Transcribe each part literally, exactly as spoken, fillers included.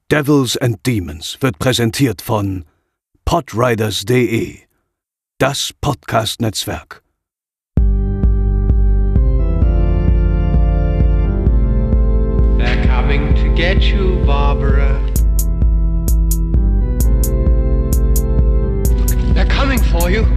Devils and Demons wird präsentiert von podriders punkt de, das Podcast-Netzwerk. They're coming to get you, Barbara. They're coming for you.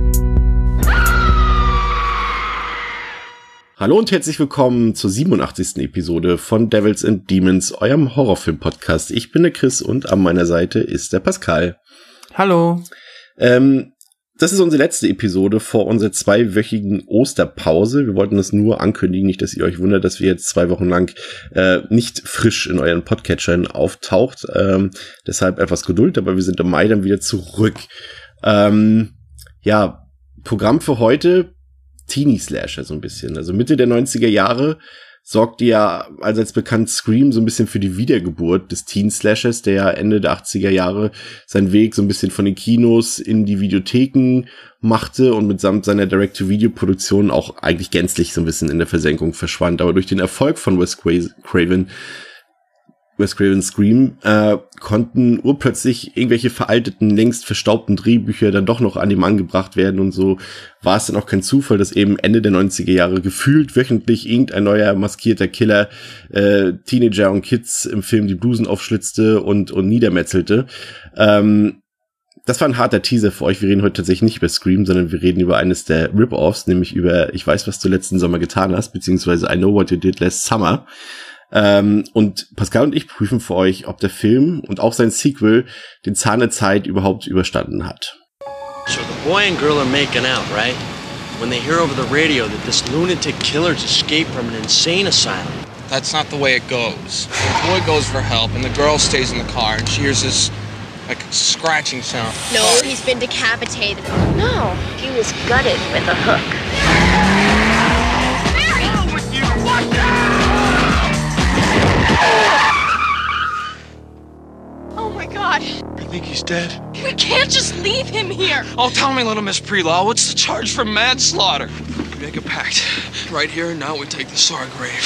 Hallo und herzlich willkommen zur siebenundachtzigsten Episode von Devils and Demons, eurem Horrorfilm-Podcast. Ich bin der Chris und an meiner Seite ist der Pascal. Hallo. Ähm, das ist unsere letzte Episode vor unserer zweiwöchigen Osterpause. Wir wollten das nur ankündigen, nicht, dass ihr euch wundert, dass wir jetzt zwei Wochen lang äh, nicht frisch in euren Podcatchern auftaucht. Ähm, deshalb etwas Geduld, aber wir sind im Mai dann wieder zurück. Ähm, ja, Programm für heute: Teenie-Slasher so ein bisschen. Also Mitte der neunziger Jahre sorgte ja allseits bekannt Scream so ein bisschen für die Wiedergeburt des Teen-Slashers, der ja Ende der achtziger Jahre seinen Weg so ein bisschen von den Kinos in die Videotheken machte und mitsamt seiner Direct-to-Video-Produktion auch eigentlich gänzlich so ein bisschen in der Versenkung verschwand. Aber durch den Erfolg von Wes Craven Wes Craven Scream äh, konnten urplötzlich irgendwelche veralteten, längst verstaubten Drehbücher dann doch noch an den Mann gebracht werden, und so war es dann auch kein Zufall, dass eben Ende der neunziger Jahre gefühlt wöchentlich irgendein neuer maskierter Killer äh, Teenager und Kids im Film die Blusen aufschlitzte und und niedermetzelte. Ähm, das war ein harter Teaser für euch. Wir reden heute tatsächlich nicht über Scream, sondern wir reden über eines der Rip-Offs, nämlich über Ich weiß, was du letzten Sommer getan hast, beziehungsweise I Know What You Did Last Summer. Ähm, und Pascal und ich prüfen für euch, ob der Film und auch sein Sequel den Zahn der Zeit überhaupt überstanden hat. So the boy and girl are making out, right? When they hear over the radio that this lunatic killer's escaped from an insane asylum. That's not the way it goes. The boy goes for help and the girl stays in the car and she hears this, like, scratching sound. No, he's been decapitated. No, he was gutted with a hook. What's with you? Watch out! Oh my God. I think he's dead. We can't just leave him here. Oh, tell me, little Miss Prelaw, what's the charge for manslaughter? We make a pact. Right here and now we take this to our grave.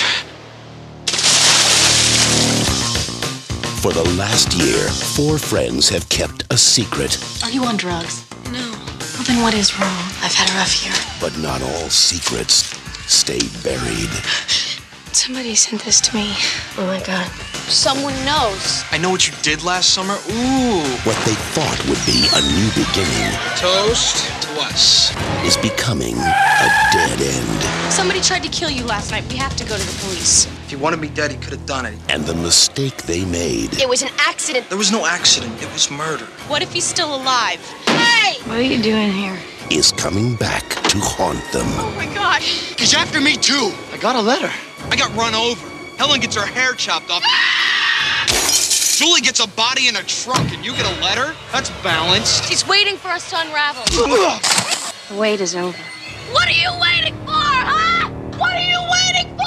For the last year, four friends have kept a secret. Are you on drugs? No. Well, then what is wrong? I've had a rough year. But not all secrets stay buried. Somebody sent this to me. Oh my God. Someone knows. I know what you did last summer. Ooh. What they thought would be a new beginning Toast to us. is becoming a dead end. Somebody tried to kill you last night. We have to go to the police. If he wanted me dead, he could have done it. And the mistake they made It was an accident. There was no accident. It was murder. What if he's still alive? Hey! What are you doing here? is coming back to haunt them. Oh my God. He's after me, too. I got a letter. I got run over. Helen gets her hair chopped off. Julie gets a body in a trunk, and you get a letter? That's balanced. He's waiting for us to unravel. The wait is over. What are you waiting for, huh? What are you waiting for?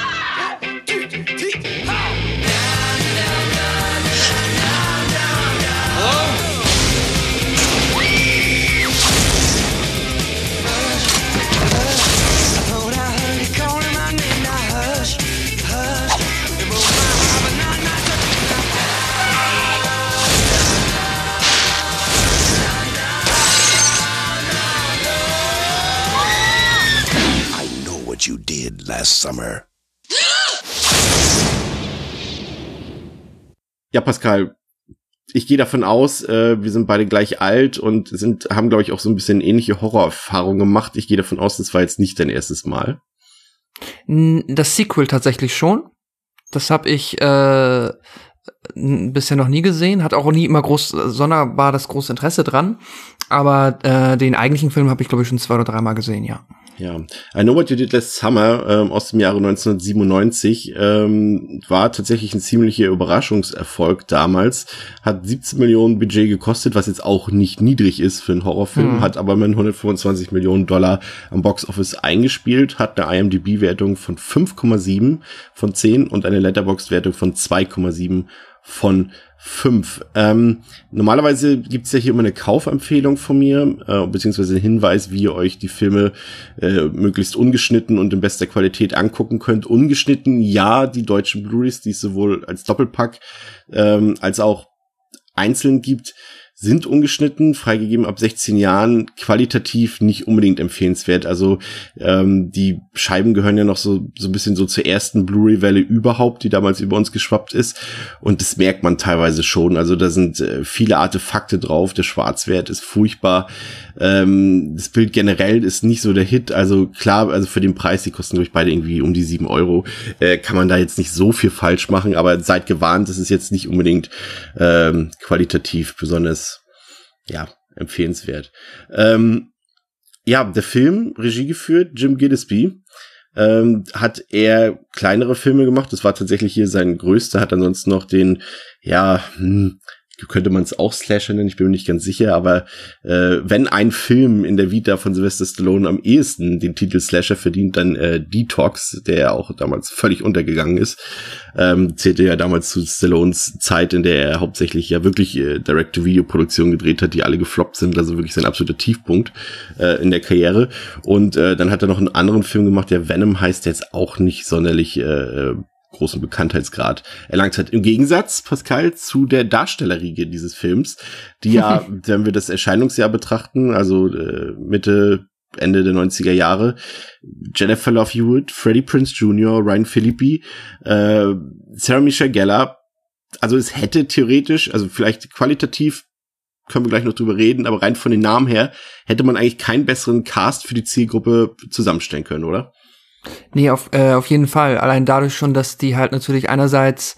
You did last summer. Ja, Pascal, ich gehe davon aus, äh, wir sind beide gleich alt und sind haben, glaube ich, auch so ein bisschen ähnliche Horrorerfahrungen gemacht. Ich gehe davon aus, das war jetzt nicht dein erstes Mal. Das Sequel tatsächlich schon. Das habe ich äh, bisher noch nie gesehen. Hat auch nie immer groß sonderbar das große Interesse dran. Aber äh, den eigentlichen Film habe ich, glaube ich, schon zwei oder dreimal gesehen, ja. Ja, I Know What You Did Last Summer ähm, aus dem Jahre neunzehnhundertsiebenundneunzig ähm, war tatsächlich ein ziemlicher Überraschungserfolg damals. Hat siebzehn Millionen Budget gekostet, was jetzt auch nicht niedrig ist für einen Horrorfilm, mhm. hat aber mit hundertfünfundzwanzig Millionen Dollar am Boxoffice eingespielt, hat eine I M D B-Wertung von fünf Komma sieben von zehn und eine Letterboxd-Wertung von zwei Komma sieben von fünf. Ähm, normalerweise gibt's ja hier immer eine Kaufempfehlung von mir, äh, beziehungsweise einen Hinweis, wie ihr euch die Filme äh, möglichst ungeschnitten und in bester Qualität angucken könnt. Ungeschnitten, ja, die deutschen Blu-rays, die es sowohl als Doppelpack ähm, als auch einzeln gibt, sind ungeschnitten, freigegeben ab sechzehn Jahren, qualitativ nicht unbedingt empfehlenswert. Also ähm, die Scheiben gehören ja noch so so ein bisschen so zur ersten Blu-ray-Welle überhaupt, die damals über uns geschwappt ist. Und das merkt man teilweise schon. Also da sind äh, viele Artefakte drauf. Der Schwarzwert ist furchtbar. Ähm, das Bild generell ist nicht so der Hit. Also klar, also für den Preis, die kosten durch beide irgendwie um die sieben Euro, äh, kann man da jetzt nicht so viel falsch machen. Aber seid gewarnt, das ist jetzt nicht unbedingt ähm, qualitativ besonders ja, empfehlenswert. Ähm, ja, der Film, Regie geführt, Jim Gillespie, ähm, hat eher kleinere Filme gemacht. Das war tatsächlich hier sein größter, hat ansonsten noch den, ja, hm, könnte man es auch Slasher nennen, ich bin mir nicht ganz sicher, aber äh, wenn ein Film in der Vita von Sylvester Stallone am ehesten den Titel Slasher verdient, dann äh, Detox, der ja auch damals völlig untergegangen ist, ähm, zählte ja damals zu Stallones Zeit, in der er hauptsächlich ja wirklich äh, Direct-to-Video-Produktionen gedreht hat, die alle gefloppt sind, also wirklich sein absoluter Tiefpunkt äh, in der Karriere. Und äh, dann hat er noch einen anderen Film gemacht, der Venom heißt, der jetzt auch nicht sonderlich äh, großen Bekanntheitsgrad erlangt hat. Im Gegensatz, Pascal, zu der Darstellerriege dieses Films, die ja, wenn wir das Erscheinungsjahr betrachten, also äh, Mitte, Ende der neunziger Jahre, Jennifer Love Hewitt, Freddie Prinze Junior, Ryan Phillippe, äh, Sarah Michelle Gellar, also es hätte theoretisch, also vielleicht qualitativ können wir gleich noch drüber reden, aber rein von den Namen her hätte man eigentlich keinen besseren Cast für die Zielgruppe zusammenstellen können, oder? Nee, auf, äh, auf jeden Fall. Allein dadurch schon, dass die halt natürlich einerseits,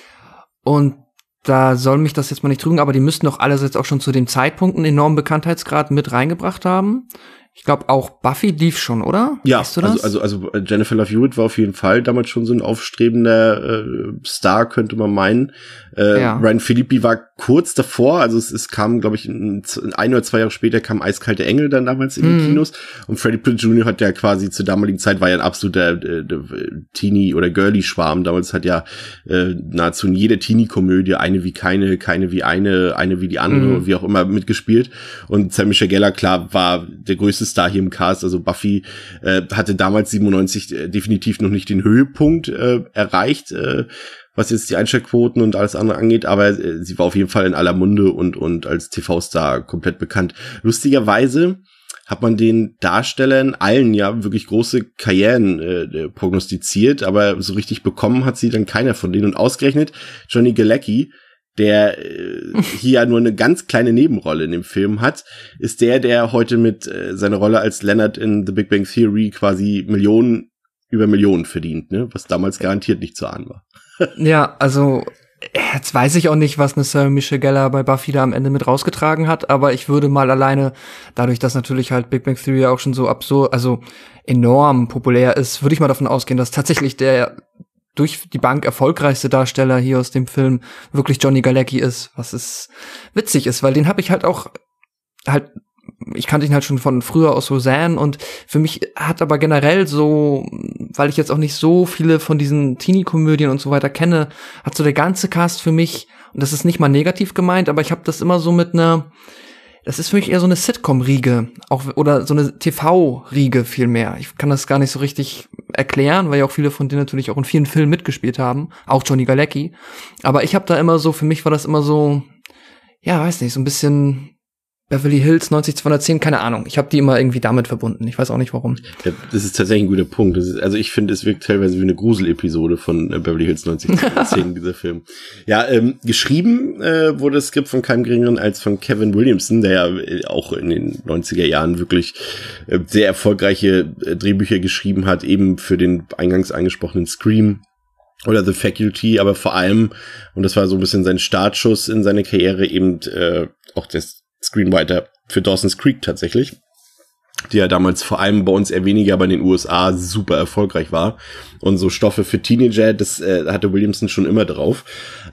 und da soll mich das jetzt mal nicht trügen, aber die müssten doch allerseits auch schon zu dem Zeitpunkt einen enormen Bekanntheitsgrad mit reingebracht haben. Ich glaube auch Buffy lief schon, oder? Ja, weißt du das? also, also also Jennifer Love Hewitt war auf jeden Fall damals schon so ein aufstrebender äh, Star, könnte man meinen. Äh, ja. Ryan Phillippe war kurz davor, also es, es kam, glaube ich, ein, ein oder zwei Jahre später kam Eiskalte Engel dann damals in den mhm. Kinos, und Freddie Prinze Junior hat ja quasi zur damaligen Zeit, war ja ein absoluter äh, Teenie- oder Girly-Schwarm, damals hat ja äh, nahezu in jeder Teenie-Komödie eine wie keine, keine wie eine, eine wie die andere, mhm. wie auch immer mitgespielt, und Sarah Michelle Gellar, klar, war der größte Star hier im Cast, also Buffy äh, hatte damals siebenundneunzig äh, definitiv noch nicht den Höhepunkt äh, erreicht, äh, was jetzt die Einschaltquoten und alles andere angeht, aber äh, sie war auf jeden Fall in aller Munde und und als T V-Star komplett bekannt. Lustigerweise hat man den Darstellern allen ja wirklich große Karrieren äh, prognostiziert, aber so richtig bekommen hat sie dann keiner von denen, und ausgerechnet Johnny Galecki, der äh, hier ja nur eine ganz kleine Nebenrolle in dem Film hat, ist der, der heute mit äh, seiner Rolle als Leonard in The Big Bang Theory quasi Millionen über Millionen verdient, ne? Was damals garantiert nicht zu ahnen war. Ja, also jetzt weiß ich auch nicht, was eine Sarah Michelle Gellar bei Buffy da am Ende mit rausgetragen hat, aber ich würde mal alleine, dadurch, dass natürlich halt Big Bang Theory auch schon so absurd, also enorm populär ist, würde ich mal davon ausgehen, dass tatsächlich der durch die Bank erfolgreichste Darsteller hier aus dem Film wirklich Johnny Galecki ist, was es witzig ist, weil den habe ich halt auch halt, ich kannte ihn halt schon von früher aus Roseanne, und für mich hat aber generell so, weil ich jetzt auch nicht so viele von diesen Teenie-Komödien und so weiter kenne, hat so der ganze Cast für mich, und das ist nicht mal negativ gemeint, aber ich habe das immer so mit einer, das ist für mich eher so eine Sitcom-Riege, auch, oder so eine T V-Riege vielmehr. Ich kann das gar nicht so richtig erklären, weil ja auch viele von denen natürlich auch in vielen Filmen mitgespielt haben, auch Johnny Galecki. Aber ich habe da immer so, für mich war das immer so, ja, weiß nicht, so ein bisschen Beverly Hills neunzig zweihundertzehn, keine Ahnung. Ich habe die immer irgendwie damit verbunden. Ich weiß auch nicht, warum. Ja, das ist tatsächlich ein guter Punkt. Das ist, also ich finde, es wirkt teilweise wie eine Grusel-Episode von äh, Beverly Hills neunzig zweihundertzehn, dieser Film. Ja, ähm, geschrieben äh, wurde das Skript von keinem geringeren als von Kevin Williamson, der ja äh, auch in den neunziger Jahren wirklich äh, sehr erfolgreiche äh, Drehbücher geschrieben hat, eben für den eingangs angesprochenen Scream oder The Faculty, aber vor allem, und das war so ein bisschen sein Startschuss in seine Karriere, eben äh, auch das Screenwriter für Dawson's Creek tatsächlich, die ja damals vor allem bei uns eher weniger, aber in den U S A super erfolgreich war. Und so Stoffe für Teenager, das äh, hatte Williamson schon immer drauf.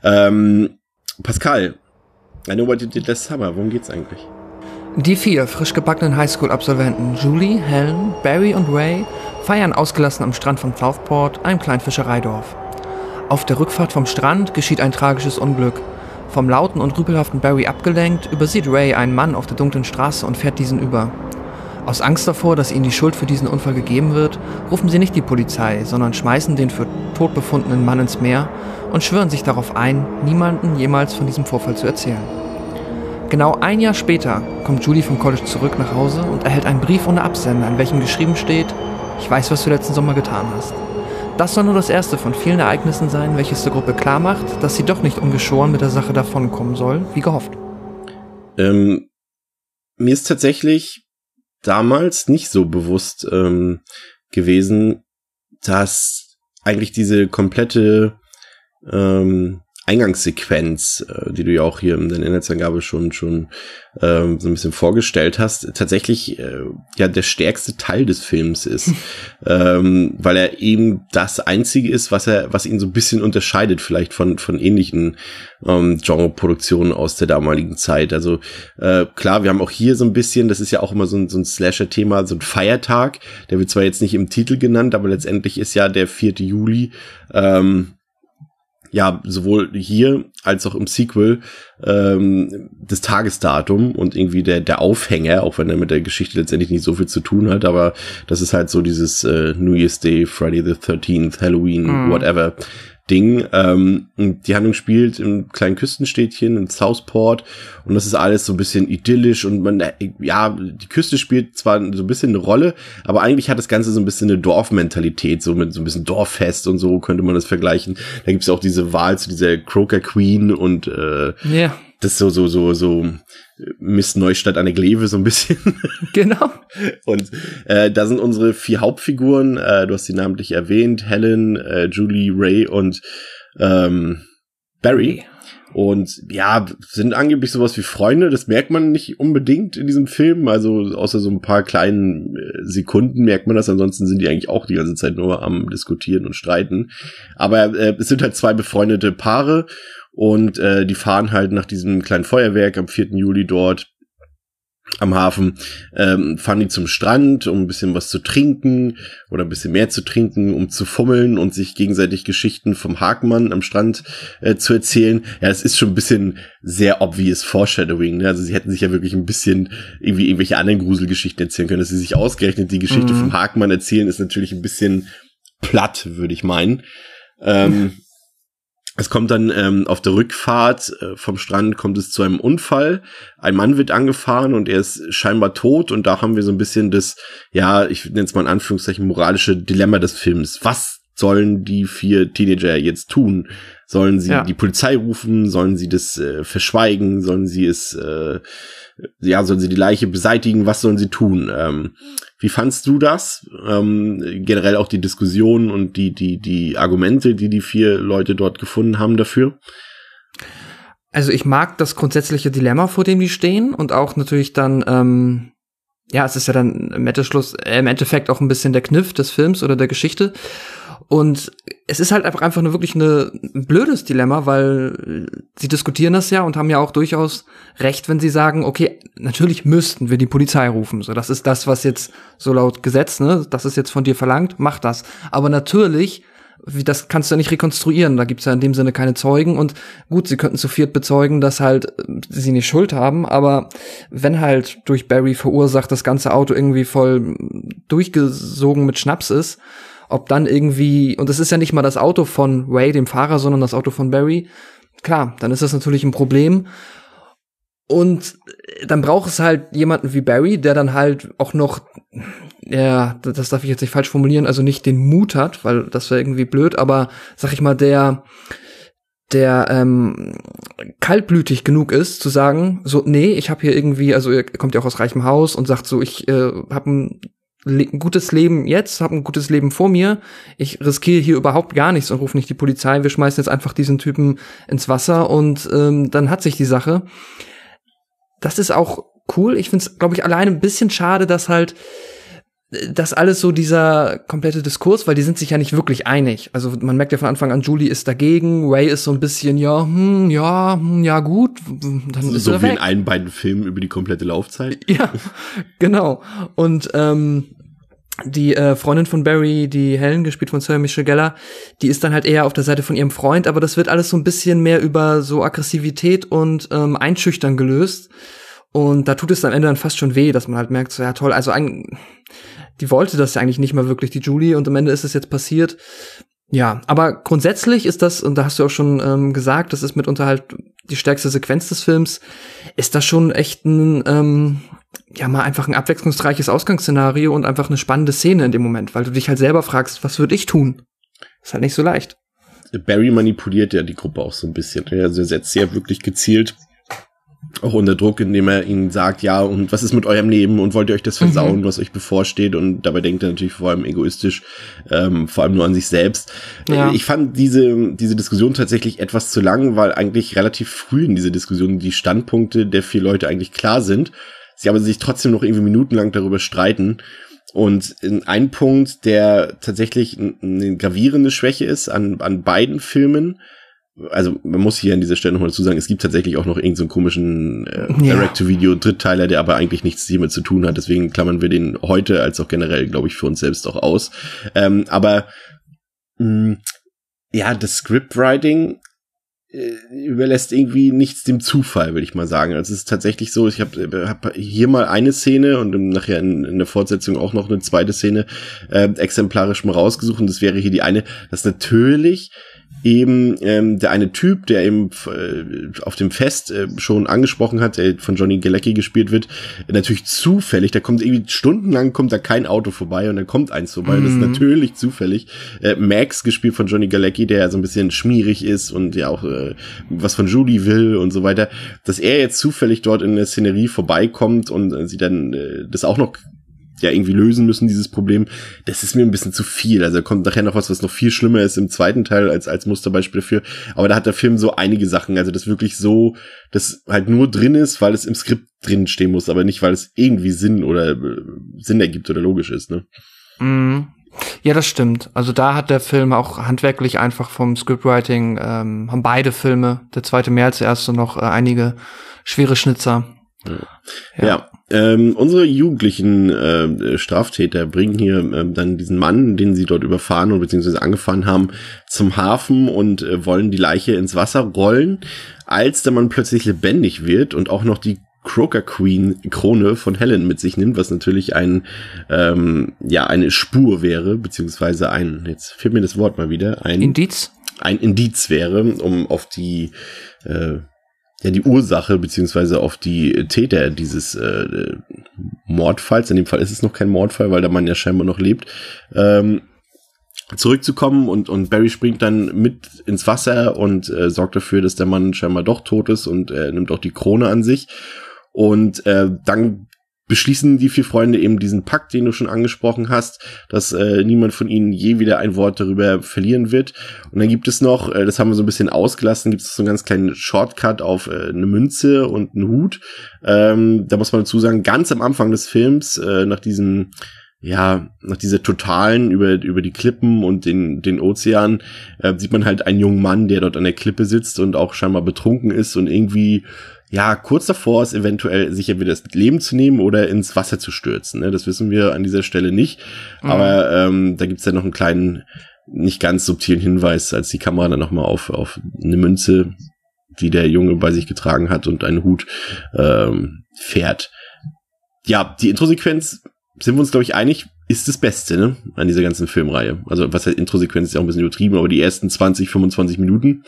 Ähm, Pascal, I know what you did last summer. Worum geht's eigentlich? Die vier frisch gebackenen Highschool-Absolventen Julie, Helen, Barry und Ray feiern ausgelassen am Strand von Southport, einem kleinen Fischereidorf. Auf der Rückfahrt vom Strand geschieht ein tragisches Unglück. Vom lauten und rüpelhaften Barry abgelenkt, übersieht Ray einen Mann auf der dunklen Straße und fährt diesen über. Aus Angst davor, dass ihnen die Schuld für diesen Unfall gegeben wird, rufen sie nicht die Polizei, sondern schmeißen den für tot befundenen Mann ins Meer und schwören sich darauf ein, niemandem jemals von diesem Vorfall zu erzählen. Genau ein Jahr später kommt Julie vom College zurück nach Hause und erhält einen Brief ohne Absender, in welchem geschrieben steht: Ich weiß, was du letzten Sommer getan hast. Das soll nur das erste von vielen Ereignissen sein, welches der Gruppe klar macht, dass sie doch nicht ungeschoren mit der Sache davonkommen soll, wie gehofft. Ähm, mir ist tatsächlich damals nicht so bewusst ähm, gewesen, dass eigentlich diese komplette ähm, Eingangssequenz, äh, die du ja auch hier in der Inhaltsangabe schon schon ähm, so ein bisschen vorgestellt hast, tatsächlich äh, ja der stärkste Teil des Films ist, ähm, weil er eben das Einzige ist, was er, was ihn so ein bisschen unterscheidet vielleicht von von ähnlichen ähm, Genre-Produktionen aus der damaligen Zeit. Also äh, klar, wir haben auch hier so ein bisschen, das ist ja auch immer so ein, so ein Slasher-Thema, so ein Feiertag, der wird zwar jetzt nicht im Titel genannt, aber letztendlich ist ja der vierte Juli ähm, ja, sowohl hier als auch im Sequel ähm, das Tagesdatum und irgendwie der der Aufhänger, auch wenn er mit der Geschichte letztendlich nicht so viel zu tun hat, aber das ist halt so dieses äh, New Year's Day, Friday the thirteenth, Halloween, mm. whatever Ding. Ähm, die Handlung spielt im kleinen Küstenstädtchen in Southport und das ist alles so ein bisschen idyllisch und man, ja, die Küste spielt zwar so ein bisschen eine Rolle, aber eigentlich hat das Ganze so ein bisschen eine Dorfmentalität, so mit so ein bisschen Dorffest und so könnte man das vergleichen. Da gibt's auch diese Wahl zu dieser Croaker Queen und äh, yeah. das ist so, so, so, so Miss Neustadt an der Gleve so ein bisschen. Genau. Und äh, da sind unsere vier Hauptfiguren, äh, du hast sie namentlich erwähnt, Helen, äh, Julie, Ray und ähm, Barry. Und ja, sind angeblich sowas wie Freunde, das merkt man nicht unbedingt in diesem Film, also außer so ein paar kleinen äh, Sekunden merkt man das, ansonsten sind die eigentlich auch die ganze Zeit nur am Diskutieren und Streiten. Aber äh, es sind halt zwei befreundete Paare und äh, die fahren halt nach diesem kleinen Feuerwerk am vierten Juli dort am Hafen, ähm, fahren die zum Strand, um ein bisschen was zu trinken oder ein bisschen mehr zu trinken, um zu fummeln und sich gegenseitig Geschichten vom Hakenmann am Strand äh, zu erzählen. Ja, es ist schon ein bisschen sehr obvious Foreshadowing, ne? Also sie hätten sich ja wirklich ein bisschen irgendwie irgendwelche anderen Gruselgeschichten erzählen können, dass sie sich ausgerechnet die Geschichte mhm. vom Hakenmann erzählen, ist natürlich ein bisschen platt, würde ich meinen. Ähm, Es kommt dann ähm, auf der Rückfahrt äh, vom Strand kommt es zu einem Unfall. Ein Mann wird angefahren und er ist scheinbar tot. Und da haben wir so ein bisschen das, ja, ich nenne es mal in Anführungszeichen, moralische Dilemma des Films. Was sollen die vier Teenager jetzt tun? Sollen sie ja. die Polizei rufen? Sollen sie das äh, verschweigen? Sollen sie es, äh, ja, sollen sie die Leiche beseitigen? Was sollen sie tun? Ähm, wie fandst du das? Ähm, generell auch die Diskussion und die, die, die Argumente, die die vier Leute dort gefunden haben dafür? Also ich mag das grundsätzliche Dilemma, vor dem die stehen und auch natürlich dann, ähm, ja, es ist ja dann im Endeffekt, äh, im Endeffekt auch ein bisschen der Kniff des Films oder der Geschichte. Und es ist halt einfach einfach nur wirklich eine, ein blödes Dilemma, weil sie diskutieren das ja und haben ja auch durchaus recht, wenn sie sagen, okay, natürlich müssten wir die Polizei rufen. So, das ist das, was jetzt so laut Gesetz, ne, das ist jetzt von dir verlangt, mach das. Aber natürlich, wie, das kannst du ja nicht rekonstruieren. Da gibt's ja in dem Sinne keine Zeugen. Und gut, sie könnten zu viert bezeugen, dass halt sie nicht Schuld haben. Aber wenn halt durch Barry verursacht das ganze Auto irgendwie voll durchgesogen mit Schnaps ist, ob dann irgendwie, und das ist ja nicht mal das Auto von Ray, dem Fahrer, sondern das Auto von Barry, klar, dann ist das natürlich ein Problem. Und dann braucht es halt jemanden wie Barry, der dann halt auch noch, ja, das darf ich jetzt nicht falsch formulieren, also nicht den Mut hat, weil das wäre irgendwie blöd, aber sag ich mal, der der ähm, kaltblütig genug ist, zu sagen, so, nee, ich habe hier irgendwie, also er kommt ja auch aus reichem Haus und sagt so, ich äh, habe ein ein gutes Leben jetzt, habe ein gutes Leben vor mir, ich riskiere hier überhaupt gar nichts und rufe nicht die Polizei, wir schmeißen jetzt einfach diesen Typen ins Wasser und ähm, dann hat sich die Sache. Das ist auch cool, ich finde es, glaube ich, alleine ein bisschen schade, dass halt das alles so dieser komplette Diskurs, weil die sind sich ja nicht wirklich einig. Also man merkt ja von Anfang an, Julie ist dagegen, Ray ist so ein bisschen, ja, hm, ja, hm, ja gut, dann ist so er wie weg. in allen beiden Filmen über die komplette Laufzeit. Ja, genau. Und ähm, die äh, Freundin von Barry, die Helen, gespielt von Sarah Michelle Gellar, die ist dann halt eher auf der Seite von ihrem Freund, aber das wird alles so ein bisschen mehr über so Aggressivität und ähm, Einschüchtern gelöst. Und da tut es am Ende dann fast schon weh, dass man halt merkt, so ja toll, also ein, die wollte das ja eigentlich nicht mal wirklich, die Julie, und am Ende ist es jetzt passiert. Ja, aber grundsätzlich ist das, und da hast du auch schon ähm, gesagt, das ist mitunter halt die stärkste Sequenz des Films, ist das schon echt ein, ähm, ja, mal einfach ein abwechslungsreiches Ausgangsszenario und einfach eine spannende Szene in dem Moment, weil du dich halt selber fragst, was würde ich tun? Ist halt nicht so leicht. Barry manipuliert ja die Gruppe auch so ein bisschen. Also er setzt sie ja wirklich gezielt auch unter Druck, indem er ihnen sagt, ja, und was ist mit eurem Leben und wollt ihr euch das versauen, mhm. was euch bevorsteht, und dabei denkt er natürlich vor allem egoistisch, ähm, vor allem nur an sich selbst. Ja. Ich fand diese diese Diskussion tatsächlich etwas zu lang, weil eigentlich relativ früh in dieser Diskussion die Standpunkte der vier Leute eigentlich klar sind, sie aber sich trotzdem noch irgendwie minutenlang darüber streiten. Und in ein Punkt, der tatsächlich eine gravierende Schwäche ist an an beiden Filmen, also man muss hier an dieser Stelle nochmal dazu sagen, es gibt tatsächlich auch noch irgendeinen so komischen äh, ja. Direct-to-Video-Drittteiler, der aber eigentlich nichts hiermit zu tun hat. Deswegen klammern wir den heute als auch generell, glaube ich, für uns selbst auch aus. Ähm, aber mh, ja, das Scriptwriting äh, überlässt irgendwie nichts dem Zufall, würde ich mal sagen. Also es ist tatsächlich so, ich habe hab hier mal eine Szene und nachher in, in der Fortsetzung auch noch eine zweite Szene äh, exemplarisch mal rausgesucht. Und das wäre hier die eine, dass natürlich eben ähm, der eine Typ, der eben äh, auf dem Fest äh, schon angesprochen hat, der von Johnny Galecki gespielt wird, äh, natürlich zufällig, da kommt irgendwie stundenlang kommt da kein Auto vorbei und dann kommt eins vorbei, mhm. das ist natürlich zufällig. Äh, Max, gespielt von Johnny Galecki, der ja so ein bisschen schmierig ist und ja auch äh, was von Julie will und so weiter, dass er jetzt zufällig dort in der Szenerie vorbeikommt und äh, sie dann äh, das auch noch ja irgendwie lösen müssen, dieses Problem, das ist mir ein bisschen zu viel. Also da kommt nachher noch was, was noch viel schlimmer ist im zweiten Teil als als Musterbeispiel dafür. Aber da hat der Film so einige Sachen, also das wirklich so, das halt nur drin ist, weil es im Skript drin stehen muss, aber nicht, weil es irgendwie Sinn oder äh, Sinn ergibt oder logisch ist, ne? Mm. Ja, das stimmt. Also da hat der Film auch handwerklich einfach vom Scriptwriting, ähm, haben beide Filme, der zweite mehr als der erste, noch äh, einige schwere Schnitzer. Ja. ja. ja. Ähm, unsere jugendlichen äh, Straftäter bringen hier äh, dann diesen Mann, den sie dort überfahren oder beziehungsweise angefahren haben, zum Hafen und äh, wollen die Leiche ins Wasser rollen, als der Mann plötzlich lebendig wird und auch noch die Croaker Queen Krone von Helen mit sich nimmt, was natürlich ein ähm, ja eine Spur wäre, beziehungsweise ein, jetzt fehlt mir das Wort mal wieder, ein Indiz, ein Indiz wäre, um auf die äh, ja die Ursache beziehungsweise auf die Täter dieses äh, Mordfalls, in dem Fall ist es noch kein Mordfall, weil der Mann ja scheinbar noch lebt, ähm, zurückzukommen, und und Barry springt dann mit ins Wasser und äh, sorgt dafür, dass der Mann scheinbar doch tot ist, und äh, nimmt auch die Krone an sich, und äh, dann beschließen die vier Freunde eben diesen Pakt, den du schon angesprochen hast, dass äh, niemand von ihnen je wieder ein Wort darüber verlieren wird. Und dann gibt es noch, äh, das haben wir so ein bisschen ausgelassen, gibt es so einen ganz kleinen Shortcut auf äh, eine Münze und einen Hut. Ähm, da muss man dazu sagen, ganz am Anfang des Films, äh, nach diesem, ja, nach dieser totalen über über die Klippen und den den Ozean, äh, sieht man halt einen jungen Mann, der dort an der Klippe sitzt und auch scheinbar betrunken ist und irgendwie ja kurz davor ist, eventuell sich ja wieder das Leben zu nehmen oder ins Wasser zu stürzen. Ne? Das wissen wir an dieser Stelle nicht. Mhm. Aber ähm, da gibt's ja noch einen kleinen, nicht ganz subtilen Hinweis, als die Kamera dann nochmal auf auf eine Münze, die der Junge bei sich getragen hat, und einen Hut ähm, fährt. Ja, die Introsequenz, sind wir uns, glaube ich, einig, ist das Beste, ne, an dieser ganzen Filmreihe. Also, was heißt Introsequenz, ist ja auch ein bisschen übertrieben, aber die ersten zwanzig, fünfundzwanzig Minuten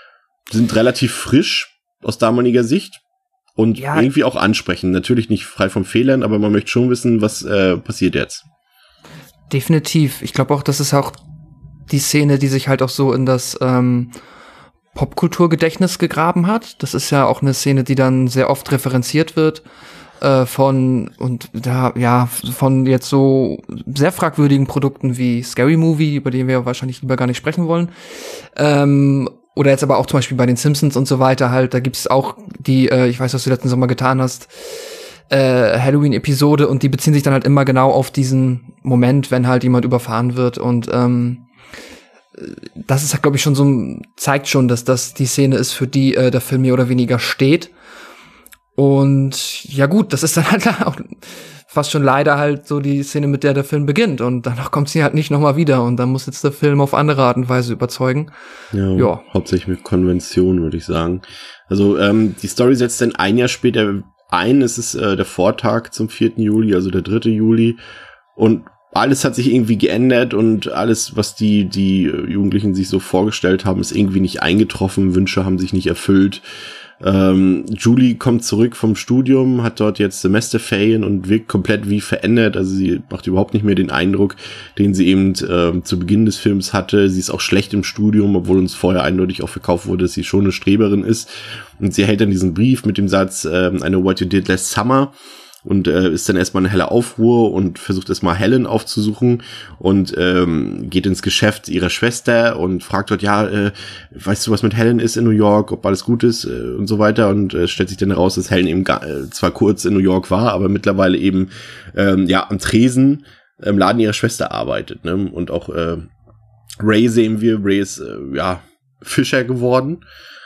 sind relativ frisch aus damaliger Sicht und ja, irgendwie auch ansprechend. Natürlich nicht frei von Fehlern, aber man möchte schon wissen, was äh, passiert jetzt. Definitiv. Ich glaube auch, das ist auch die Szene, die sich halt auch so in das ähm, Popkulturgedächtnis gegraben hat. Das ist ja auch eine Szene, die dann sehr oft referenziert wird. Von und da ja von jetzt so sehr fragwürdigen Produkten wie Scary Movie, über den wir wahrscheinlich lieber gar nicht sprechen wollen, ähm, oder jetzt aber auch zum Beispiel bei den Simpsons und so weiter halt, da gibt's auch die, äh, ich weiß, was du letzten Sommer getan hast, äh, Halloween-Episode, und die beziehen sich dann halt immer genau auf diesen Moment, wenn halt jemand überfahren wird, und ähm, das ist halt, glaube ich, schon so, zeigt schon, dass das die Szene ist, für die äh, der Film mehr oder weniger steht. Und ja gut, das ist dann halt auch fast schon leider halt so die Szene, mit der der Film beginnt. Und danach kommt sie halt nicht nochmal wieder. Und dann muss jetzt der Film auf andere Art und Weise überzeugen. Ja, ja. Hauptsächlich mit Konvention, würde ich sagen. Also ähm, die Story setzt dann ein Jahr später ein. Es ist äh, der Vortag zum vierten Juli, also der dritte Juli. Und alles hat sich irgendwie geändert und alles, was die die Jugendlichen sich so vorgestellt haben, ist irgendwie nicht eingetroffen. Wünsche haben sich nicht erfüllt. Ähm, Julie kommt zurück vom Studium, hat dort jetzt Semesterferien und wirkt komplett wie verändert. Also sie macht überhaupt nicht mehr den Eindruck, den sie eben äh, zu Beginn des Films hatte. Sie ist auch schlecht im Studium, obwohl uns vorher eindeutig auch verkauft wurde, dass sie schon eine Streberin ist. Und sie erhält dann diesen Brief mit dem Satz, äh, I know what you did last summer. Und äh, ist dann erstmal in heller Aufruhr und versucht erstmal Helen aufzusuchen und ähm, geht ins Geschäft ihrer Schwester und fragt dort, ja, äh, weißt du, was mit Helen ist in New York, ob alles gut ist äh, und so weiter. Und äh, stellt sich dann heraus, dass Helen eben gar, äh, zwar kurz in New York war, aber mittlerweile eben ähm, ja am Tresen im Laden ihrer Schwester arbeitet. Ne? Und auch äh, Ray sehen wir, Ray ist äh, ja Fischer geworden.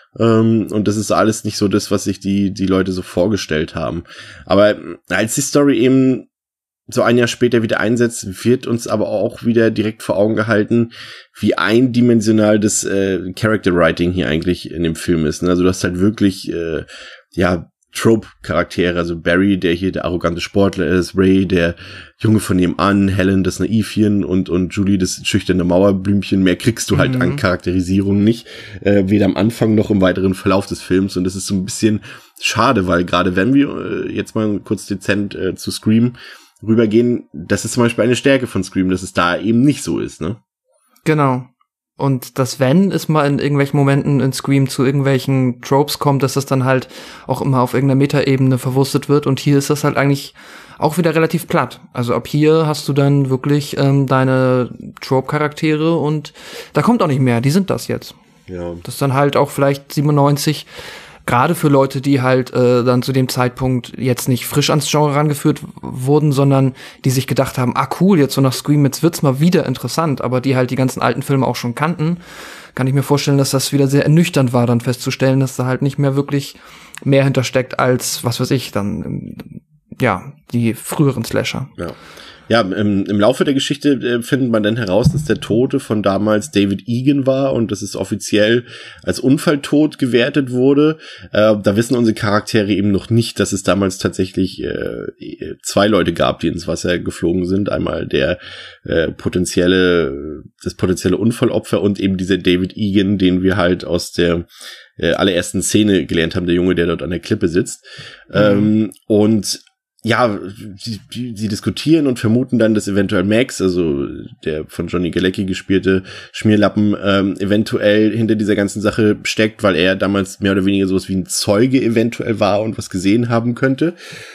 Um, und das ist alles nicht so das, was sich die die Leute so vorgestellt haben. Aber als die Story eben so ein Jahr später wieder einsetzt, wird uns aber auch wieder direkt vor Augen gehalten, wie eindimensional das äh, Character Writing hier eigentlich in dem Film ist. Also du hast halt wirklich äh, ja Trope-Charaktere, also Barry, der hier der arrogante Sportler ist, Ray, der Junge von nebenan, Helen, das Naivchen und und Julie, das schüchterne Mauerblümchen. Mehr kriegst du halt mhm. an Charakterisierung nicht, äh, weder am Anfang noch im weiteren Verlauf des Films. Und das ist so ein bisschen schade, weil gerade wenn wir äh, jetzt mal kurz dezent äh, zu Scream rübergehen, das ist zum Beispiel eine Stärke von Scream, dass es da eben nicht so ist, ne? Genau. Und das Wenn es mal in irgendwelchen Momenten in Scream zu irgendwelchen Tropes kommt, dass das dann halt auch immer auf irgendeiner Metaebene verwurstet wird. Und hier ist das halt eigentlich auch wieder relativ platt. Also ab hier hast du dann wirklich ähm, deine Trope-Charaktere und da kommt auch nicht mehr. Die sind das jetzt. Ja. Das ist dann halt auch vielleicht siebenundneunzig, gerade für Leute, die halt äh, dann zu dem Zeitpunkt jetzt nicht frisch ans Genre rangeführt wurden, sondern die sich gedacht haben, ah cool, jetzt so nach Scream, jetzt wird's mal wieder interessant, aber die halt die ganzen alten Filme auch schon kannten, kann ich mir vorstellen, dass das wieder sehr ernüchternd war, dann festzustellen, dass da halt nicht mehr wirklich mehr hintersteckt als, was weiß ich, dann, ja, die früheren Slasher. Ja. Ja, im, im Laufe der Geschichte äh, findet man dann heraus, dass der Tote von damals David Egan war und dass es offiziell als Unfalltod gewertet wurde. Äh, da wissen unsere Charaktere eben noch nicht, dass es damals tatsächlich äh, zwei Leute gab, die ins Wasser geflogen sind. Einmal der äh, potenzielle, das potenzielle Unfallopfer und eben dieser David Egan, den wir halt aus der äh, allerersten Szene gelernt haben, der Junge, der dort an der Klippe sitzt. Mhm. Ähm, und ja, sie, sie diskutieren und vermuten dann, dass eventuell Max, also der von Johnny Galecki gespielte Schmierlappen, ähm, eventuell hinter dieser ganzen Sache steckt, weil er damals mehr oder weniger sowas wie ein Zeuge eventuell war und was gesehen haben könnte.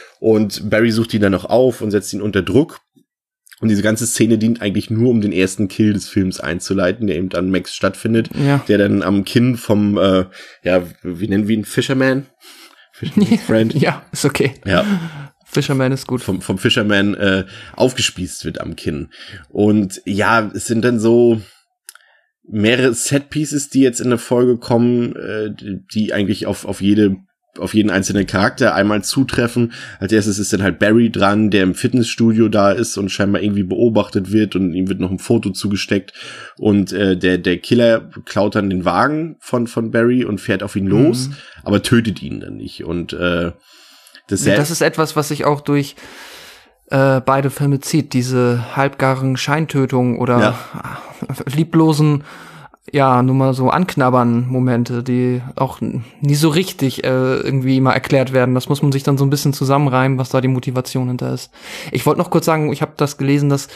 Und Barry sucht ihn dann noch auf und setzt ihn unter Druck. Und diese ganze Szene dient eigentlich nur, um den ersten Kill des Films einzuleiten, der eben an Max stattfindet, ja. der dann am Kinn vom, äh, ja, wie nennen wir ihn, Fisherman? Fisherman's Friend? Ja, ist okay. Ja. Fisherman ist gut. Vom, vom Fisherman äh, aufgespießt wird am Kinn. Und ja, es sind dann so mehrere Set-Pieces, die jetzt in der Folge kommen, äh, die eigentlich auf, auf jede auf jeden einzelnen Charakter einmal zutreffen. Als erstes ist dann halt Barry dran, der im Fitnessstudio da ist und scheinbar irgendwie beobachtet wird und ihm wird noch ein Foto zugesteckt und äh, der der Killer klaut dann den Wagen von von Barry und fährt auf ihn los, mhm. aber tötet ihn dann nicht. Und äh, das, ja, das ist etwas, was sich auch durch äh, beide Filme zieht, diese halbgaren Scheintötungen oder ja. lieblosen, ja, nur mal so anknabbern Momente, die auch nie so richtig äh, irgendwie mal erklärt werden. Das muss man sich dann so ein bisschen zusammenreimen, was da die Motivation hinter ist. Ich wollte noch kurz sagen, ich habe das gelesen, dass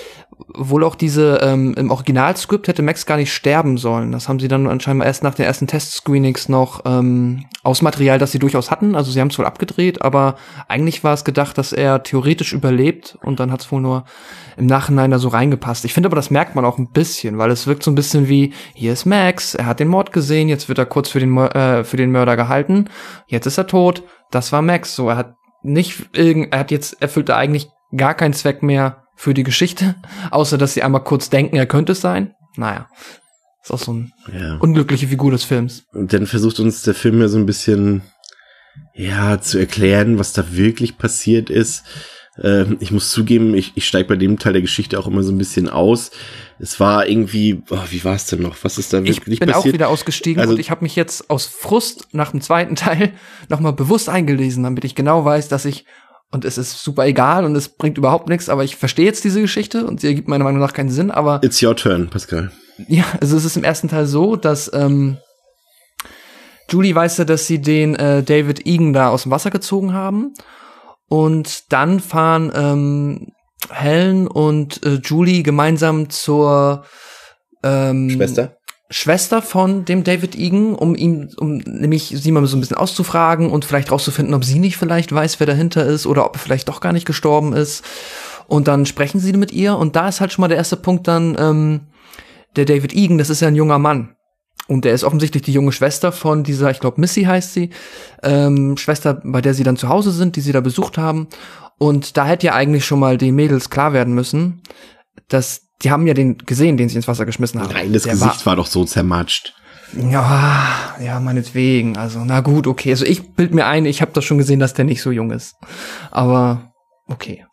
wohl auch diese, ähm, im Originalskript hätte Max gar nicht sterben sollen. Das haben sie dann anscheinend erst nach den ersten Testscreenings noch ähm, aus Material, das sie durchaus hatten. Also sie haben es wohl abgedreht, aber eigentlich war es gedacht, dass er theoretisch überlebt und dann hat es wohl nur im Nachhinein da so reingepasst. Ich finde aber, das merkt man auch ein bisschen, weil es wirkt so ein bisschen wie, hier ist Max, er hat den Mord gesehen, jetzt wird er kurz für den, äh, für den Mörder gehalten, jetzt ist er tot, das war Max. So, er hat nicht irgend, er hat jetzt, erfüllt er eigentlich gar keinen Zweck mehr für die Geschichte, außer dass sie einmal kurz denken, er könnte es sein. Naja, ist auch so eine ja. unglückliche Figur des Films. Und dann versucht uns der Film ja so ein bisschen, ja, zu erklären, was da wirklich passiert ist. Ähm, ich muss zugeben, ich, ich steige bei dem Teil der Geschichte auch immer so ein bisschen aus. Es war irgendwie, oh, wie war es denn noch? Was ist da wirklich passiert? Ich bin auch wieder ausgestiegen also, und ich habe mich jetzt aus Frust nach dem zweiten Teil nochmal bewusst eingelesen, damit ich genau weiß, dass ich, und es ist super egal und es bringt überhaupt nichts, aber ich verstehe jetzt diese Geschichte und sie ergibt meiner Meinung nach keinen Sinn, aber It's your turn, Pascal. Ja, also es ist im ersten Teil so, dass ähm, Julie weiß ja, dass sie den äh, David Egan da aus dem Wasser gezogen haben und dann fahren ähm, Helen und äh, Julie gemeinsam zur ähm, Schwester Schwester von dem David Egan, um ihn, um nämlich sie mal so ein bisschen auszufragen und vielleicht rauszufinden, ob sie nicht vielleicht weiß, wer dahinter ist oder ob er vielleicht doch gar nicht gestorben ist. Und dann sprechen sie mit ihr und da ist halt schon mal der erste Punkt dann, ähm, der David Egan, das ist ja ein junger Mann. Und der ist offensichtlich die junge Schwester von dieser, ich glaube Missy heißt sie, ähm, Schwester, bei der sie dann zu Hause sind, die sie da besucht haben. Und da hätte ja eigentlich schon mal die Mädels klar werden müssen, dass die haben ja den gesehen, den sie ins Wasser geschmissen haben. Nein, das der Gesicht war, war doch so zermatscht. Ja, ja, meinetwegen. Also, na gut, okay. Also ich bild mir ein, ich habe das schon gesehen, dass der nicht so jung ist. Aber okay.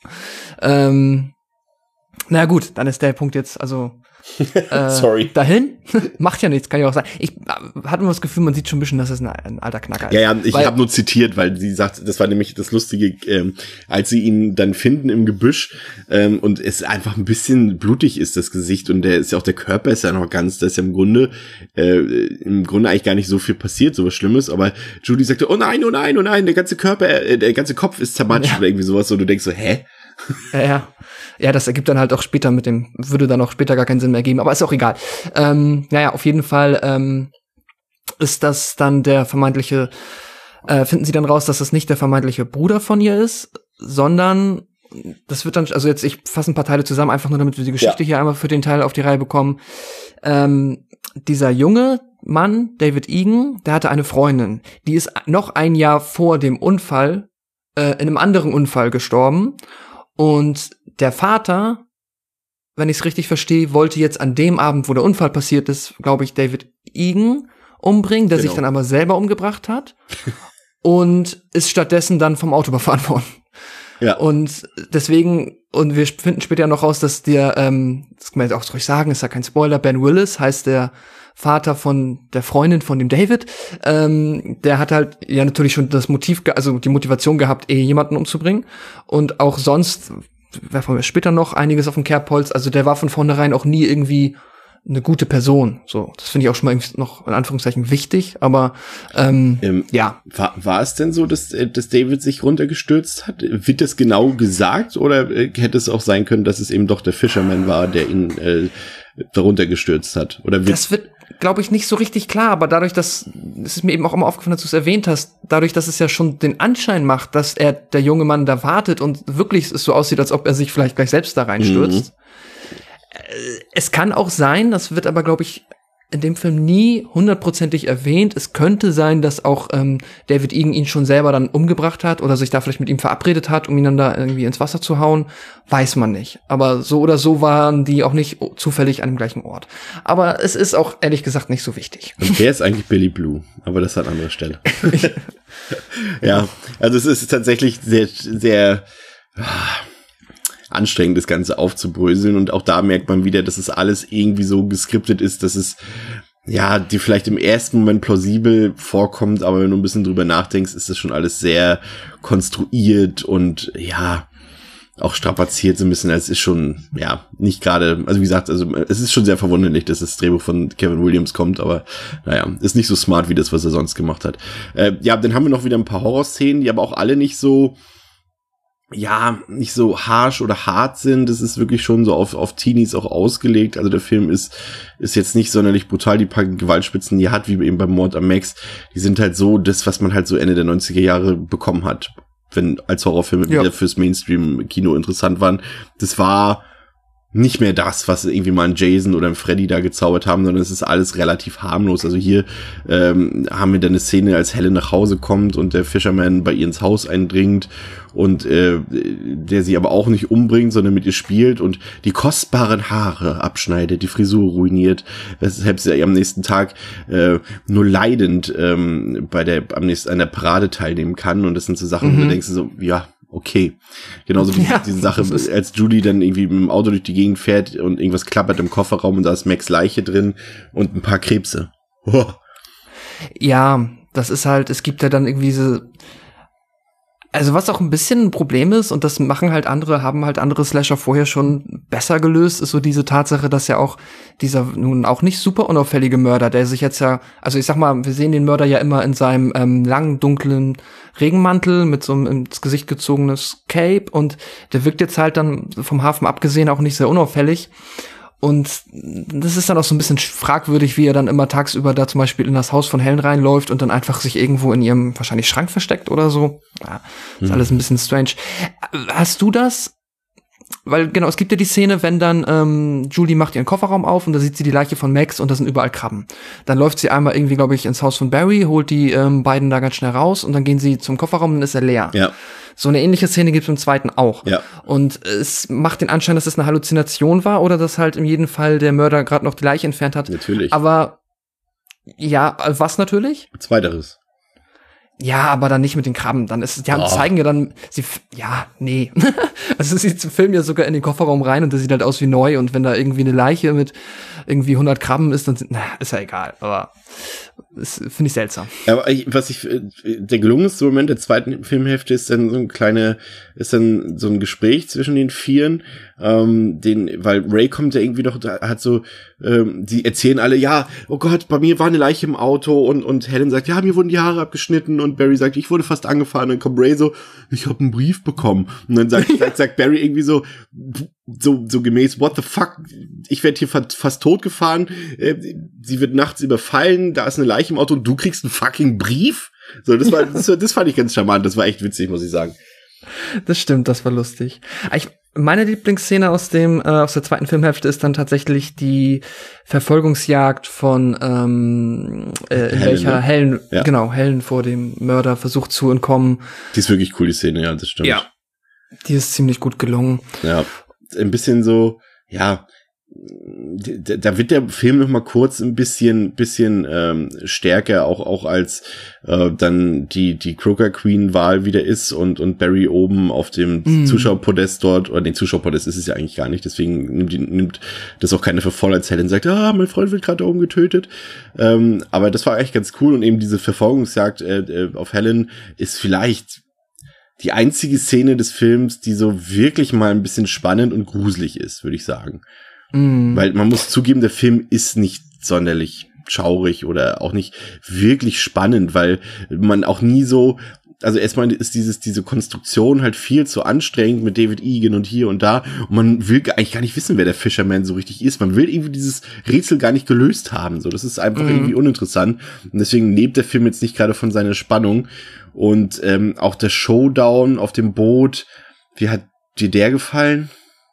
Ähm, na gut, dann ist der Punkt jetzt, also Äh, Sorry. Dahin? Macht ja nichts, kann ja auch sein. Ich hatte immer das Gefühl, man sieht schon ein bisschen, dass es ein, ein alter Knacker ist. Ja, ja, ich habe nur zitiert, weil sie sagt, das war nämlich das Lustige, ähm, als sie ihn dann finden im Gebüsch ähm, und es einfach ein bisschen blutig ist, das Gesicht, und der ist ja auch, der Körper ist ja noch ganz, da ist ja im Grunde äh, im Grunde eigentlich gar nicht so viel passiert, so was Schlimmes, aber Judy sagte, oh nein, oh nein, oh nein, der ganze Körper, äh, der ganze Kopf ist zermatscht, ja, oder irgendwie sowas, und du denkst so, hä? Ja, ja. Ja, das ergibt dann halt auch später mit dem, würde dann auch später gar keinen Sinn mehr geben, aber ist auch egal. Ähm, naja, auf jeden Fall ähm, ist das dann der vermeintliche, äh, finden sie dann raus, dass das nicht der vermeintliche Bruder von ihr ist, sondern das wird dann, also jetzt, ich fasse ein paar Teile zusammen, einfach nur damit wir die Geschichte ja. hier einmal für den Teil auf die Reihe bekommen. Ähm, dieser junge Mann, David Egan, der hatte eine Freundin, die ist noch ein Jahr vor dem Unfall äh, in einem anderen Unfall gestorben. Und der Vater, wenn ich es richtig verstehe, wollte jetzt an dem Abend, wo der Unfall passiert ist, glaube ich, David Egan umbringen, der genau. sich dann aber selber umgebracht hat und ist stattdessen dann vom Auto überfahren worden. Ja. Und deswegen, und wir finden später noch raus, dass der, ähm, das kann man jetzt auch ruhig sagen, ist ja kein Spoiler, Ben Willis heißt der Vater von der Freundin von dem David, ähm, der hat halt ja natürlich schon das Motiv, also die Motivation gehabt, eh jemanden umzubringen, und auch sonst, werfen wir später noch einiges auf den Kerbholz, also der war von vornherein auch nie irgendwie eine gute Person, so, das finde ich auch schon mal noch in Anführungszeichen wichtig, aber ähm, ähm, ja. War, war es denn so, dass, dass David sich runtergestürzt hat? Wird das genau gesagt, oder hätte es auch sein können, dass es eben doch der Fisherman war, der ihn äh, darunter gestürzt hat? Oder wird das wird, glaube ich, nicht so richtig klar, aber dadurch, dass, es ist mir eben auch immer aufgefallen, dass du es erwähnt hast, dadurch, dass es ja schon den Anschein macht, dass er, der junge Mann da wartet und wirklich es so aussieht, als ob er sich vielleicht gleich selbst da reinstürzt. Mhm. Es kann auch sein, das wird aber, glaube ich, in dem Film nie hundertprozentig erwähnt. Es könnte sein, dass auch ähm, David Egan ihn schon selber dann umgebracht hat oder sich da vielleicht mit ihm verabredet hat, um ihn dann da irgendwie ins Wasser zu hauen. Weiß man nicht. Aber so oder so waren die auch nicht zufällig an dem gleichen Ort. Aber es ist auch, ehrlich gesagt, nicht so wichtig. Und wer ist eigentlich Billy Blue? Aber das hat an anderer Stelle. Ja, also es ist tatsächlich sehr, sehr anstrengend, das Ganze aufzubröseln, und auch da merkt man wieder, dass es alles irgendwie so geskriptet ist, dass es, ja, die vielleicht im ersten Moment plausibel vorkommt, aber wenn du ein bisschen drüber nachdenkst, ist das schon alles sehr konstruiert und, ja, auch strapaziert so ein bisschen. Es ist schon, ja, nicht gerade, also wie gesagt, also es ist schon sehr verwunderlich, dass das Drehbuch von Kevin Williams kommt, aber naja, ist nicht so smart wie das, was er sonst gemacht hat. Äh, ja, dann haben wir noch wieder ein paar Horrorszenen, die aber auch alle nicht so, ja, nicht so harsh oder hart sind. Das ist wirklich schon so auf, auf Teenies auch ausgelegt. Also der Film ist, ist jetzt nicht sonderlich brutal. Die paar Gewaltspitzen, die er hat, wie eben beim Mord am Max, die sind halt so das, was man halt so Ende der neunziger Jahre bekommen hat, wenn als Horrorfilme ja. wieder fürs Mainstream-Kino interessant waren. Das war nicht mehr das, was irgendwie mal ein Jason oder ein Freddy da gezaubert haben, sondern es ist alles relativ harmlos. Also hier ähm, haben wir dann eine Szene, als Helen nach Hause kommt und der Fisherman bei ihr ins Haus eindringt und äh, der sie aber auch nicht umbringt, sondern mit ihr spielt und die kostbaren Haare abschneidet, die Frisur ruiniert, weshalb sie am nächsten Tag äh, nur leidend ähm, bei der am nächsten an der Parade teilnehmen kann. Und das sind so Sachen, mhm. wo du denkst so, ja, okay. Genauso wie ja, diese Sache, als Julie dann irgendwie mit dem Auto durch die Gegend fährt und irgendwas klappert im Kofferraum und da ist Max Leiche drin und ein paar Krebse. Oh. Ja, das ist halt, es gibt ja dann irgendwie diese, also was auch ein bisschen ein Problem ist, und das machen halt andere, haben halt andere Slasher vorher schon besser gelöst, ist so diese Tatsache, dass ja auch dieser nun auch nicht super unauffällige Mörder, der sich jetzt ja, also ich sag mal, wir sehen den Mörder ja immer in seinem ähm, langen, dunklen Regenmantel mit so einem ins Gesicht gezogenes Cape, und der wirkt jetzt halt dann vom Hafen abgesehen auch nicht sehr unauffällig. Und das ist dann auch so ein bisschen fragwürdig, wie er dann immer tagsüber da zum Beispiel in das Haus von Helen reinläuft und dann einfach sich irgendwo in ihrem wahrscheinlich Schrank versteckt oder so. Ja, ist mhm. alles ein bisschen strange. Hast du das? Weil genau, es gibt ja die Szene, wenn dann ähm, Julie macht ihren Kofferraum auf und da sieht sie die Leiche von Max und da sind überall Krabben. Dann läuft sie einmal irgendwie, glaube ich, ins Haus von Barry, holt die ähm, beiden da ganz schnell raus und dann gehen sie zum Kofferraum und dann ist er leer. Ja. So eine ähnliche Szene gibt es im zweiten auch. Ja. Und es macht den Anschein, dass es eine Halluzination war oder dass halt in jedem Fall der Mörder gerade noch die Leiche entfernt hat. Natürlich. Aber ja, was natürlich? Zweiteres. Ja, aber dann nicht mit den Krabben. Dann ist, die haben, oh. zeigen ja dann, sie, ja, nee. Also sie filmen ja sogar in den Kofferraum rein und das sieht halt aus wie neu. Und wenn da irgendwie eine Leiche mit irgendwie hundert Krabben ist, dann sind, na, ist ja egal. Aber das finde ich seltsam. Aber ich, was ich, der gelungenste Moment der zweiten Filmhälfte ist dann so ein kleine, ist dann so ein Gespräch zwischen den Vieren, ähm, den, weil Ray kommt ja irgendwie doch, da hat so, ähm, die erzählen alle, ja, oh Gott, bei mir war eine Leiche im Auto und, und Helen sagt, ja, mir wurden die Haare abgeschnitten und Barry sagt, ich wurde fast angefahren und dann kommt Ray so, ich habe einen Brief bekommen und dann sagt, sagt, sagt Barry irgendwie so, so, so gemäß, what the fuck, ich werde hier fast, fast totgefahren, äh, sie wird nachts überfallen, da ist eine Leiche im Auto und du kriegst einen fucking Brief? So, das war, das, war, das fand ich ganz charmant, das war echt witzig, muss ich sagen. Das stimmt, das war lustig. Ich, meine Lieblingsszene aus dem, äh, aus der zweiten Filmhälfte ist dann tatsächlich die Verfolgungsjagd von, ähm, äh, in Helen, welcher ne? Helen, ja. genau, Helen vor dem Mörder versucht zu entkommen. Die ist wirklich cool, die Szene, ja, das stimmt. Ja. Die ist ziemlich gut gelungen. Ja, ein bisschen so, ja, da wird der Film noch mal kurz ein bisschen bisschen ähm, stärker, auch auch als äh, dann die die Croaker Queen Wahl wieder ist und und Barry oben auf dem mm. Zuschauerpodest dort, oder den Zuschauerpodest ist es ja eigentlich gar nicht, deswegen nimmt, die, nimmt das auch keine für voll, als Helen sagt, ah, mein Freund wird gerade oben getötet. Ähm, aber das war eigentlich ganz cool und eben diese Verfolgungsjagd äh, auf Helen ist vielleicht die einzige Szene des Films, die so wirklich mal ein bisschen spannend und gruselig ist, würde ich sagen. Mm. Weil man muss zugeben, der Film ist nicht sonderlich schaurig oder auch nicht wirklich spannend, weil man auch nie so, also erstmal ist dieses, diese Konstruktion halt viel zu anstrengend mit David Egan und hier und da und man will eigentlich gar nicht wissen, wer der Fisherman so richtig ist. Man will irgendwie dieses Rätsel gar nicht gelöst haben, so. Das ist einfach mm. irgendwie uninteressant und deswegen lebt der Film jetzt nicht gerade von seiner Spannung und ähm, auch der Showdown auf dem Boot, wie hat dir der gefallen?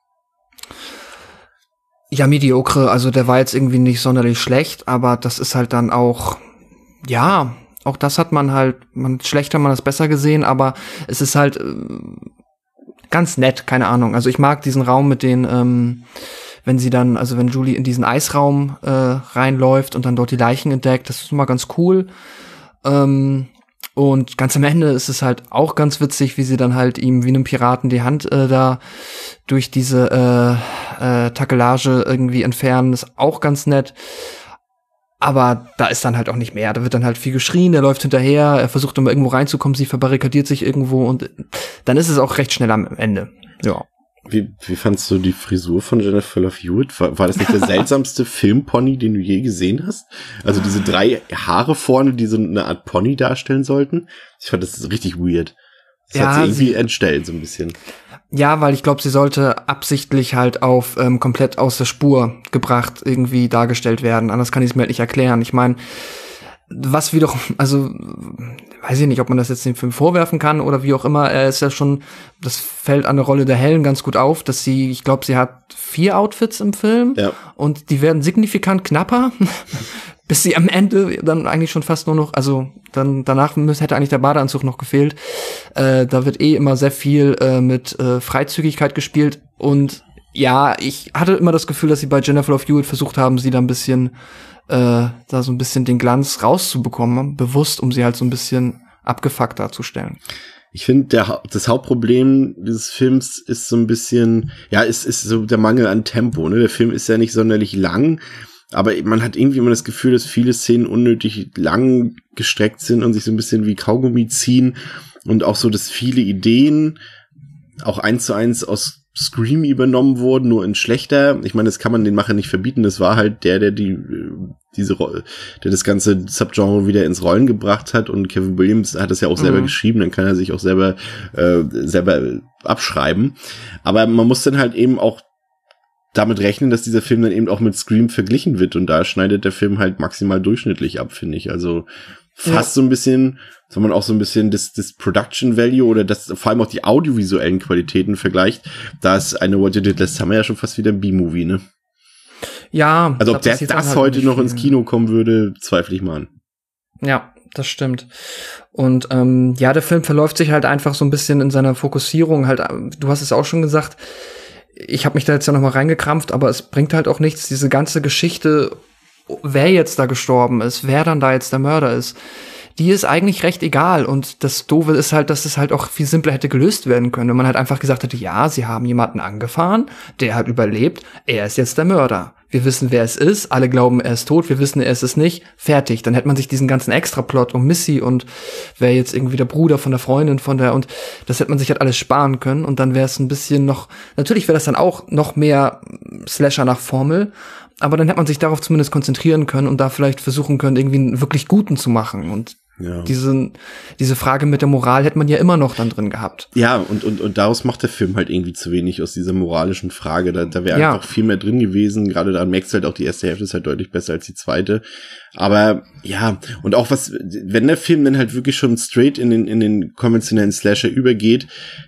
Ja, mediocre, also der war jetzt irgendwie nicht sonderlich schlecht, aber das ist halt dann auch, ja, auch das hat man halt, man schlechter man das besser gesehen, aber es ist halt äh, ganz nett, keine Ahnung. Also ich mag diesen Raum mit den, ähm, wenn sie dann, also wenn Julie in diesen Eisraum äh, reinläuft und dann dort die Leichen entdeckt, das ist immer ganz cool. Ähm, Und ganz am Ende ist es halt auch ganz witzig, wie sie dann halt ihm wie einem Piraten die Hand äh, da durch diese äh, äh, Takelage irgendwie entfernen. Ist auch ganz nett. Aber da ist dann halt auch nicht mehr. Da wird dann halt viel geschrien, der läuft hinterher, er versucht immer irgendwo reinzukommen, sie verbarrikadiert sich irgendwo und dann ist es auch recht schnell am Ende. Ja. Wie, wie fandst du die Frisur von Jennifer Love Hewitt? War, war das nicht der seltsamste Filmpony, den du je gesehen hast? Also diese drei Haare vorne, die so eine Art Pony darstellen sollten. Ich fand das richtig weird. Das ja, hat sie irgendwie sie, entstellt, so ein bisschen. Ja, weil ich glaube, sie sollte absichtlich halt auf ähm, komplett aus der Spur gebracht irgendwie dargestellt werden. Anders kann ich es mir halt nicht erklären. Ich meine, was wiederum, also weiß ich nicht, ob man das jetzt dem Film vorwerfen kann oder wie auch immer, er ist ja schon, das fällt an der Rolle der Helen ganz gut auf, dass sie, ich glaube, sie hat vier Outfits im Film ja. und die werden signifikant knapper, bis sie am Ende dann eigentlich schon fast nur noch, also dann danach müsste, hätte eigentlich der Badeanzug noch gefehlt. Äh, da wird eh immer sehr viel äh, mit äh, Freizügigkeit gespielt und ja, ich hatte immer das Gefühl, dass sie bei Jennifer Love Hewitt versucht haben, sie da ein bisschen äh, da so ein bisschen den Glanz rauszubekommen, bewusst, um sie halt so ein bisschen abgefuckt darzustellen. Ich finde, der das Hauptproblem dieses Films ist so ein bisschen, ja, ist ist so der Mangel an Tempo. Ne? Der Film ist ja nicht sonderlich lang, aber man hat irgendwie immer das Gefühl, dass viele Szenen unnötig lang gestreckt sind und sich so ein bisschen wie Kaugummi ziehen und auch so, dass viele Ideen auch eins zu eins aus Scream übernommen wurden, nur in schlechter. Ich meine, das kann man den Macher nicht verbieten. Das war halt der, der die diese Rolle, der das ganze Subgenre wieder ins Rollen gebracht hat. Und Kevin Williams hat das ja auch selber mhm. geschrieben. Dann kann er sich auch selber äh, selber abschreiben. Aber man muss dann halt eben auch damit rechnen, dass dieser Film dann eben auch mit Scream verglichen wird. Und da schneidet der Film halt maximal durchschnittlich ab, finde ich. Also fast ja. so ein bisschen, wenn man auch so ein bisschen das, das Production Value oder das, vor allem auch die audiovisuellen Qualitäten vergleicht, da ist eine What You Did Last Summer ja schon fast wieder ein B-Movie, ne? Ja. Also ob das, das halt heute noch ins Kino kommen würde, zweifle ich mal an. Ja, das stimmt. Und ähm, ja, der Film verläuft sich halt einfach so ein bisschen in seiner Fokussierung. Halt, du hast es auch schon gesagt, ich habe mich da jetzt ja noch mal reingekrampft, aber es bringt halt auch nichts, diese ganze Geschichte, wer jetzt da gestorben ist, wer dann da jetzt der Mörder ist, die ist eigentlich recht egal. Und das Doofe ist halt, dass es halt auch viel simpler hätte gelöst werden können, wenn man halt einfach gesagt hätte, ja, sie haben jemanden angefahren, der hat überlebt, er ist jetzt der Mörder. Wir wissen, wer es ist, alle glauben, er ist tot, wir wissen, er ist es nicht, fertig. Dann hätte man sich diesen ganzen Extraplot um Missy und wer jetzt irgendwie der Bruder von der Freundin von der, und das hätte man sich halt alles sparen können und dann wäre es ein bisschen noch, natürlich wäre das dann auch noch mehr Slasher nach Formel, aber dann hätte man sich darauf zumindest konzentrieren können und da vielleicht versuchen können, irgendwie einen wirklich guten zu machen. Und ja. diese, diese Frage mit der Moral hätte man ja immer noch dann drin gehabt. Ja, und, und, und daraus macht der Film halt irgendwie zu wenig aus dieser moralischen Frage. Da, da wäre ja. einfach viel mehr drin gewesen. Gerade da merkst du halt auch, die erste Hälfte ist halt deutlich besser als die zweite. Aber ja, und auch was, wenn der Film dann halt wirklich schon straight in den, in den konventionellen Slasher übergeht,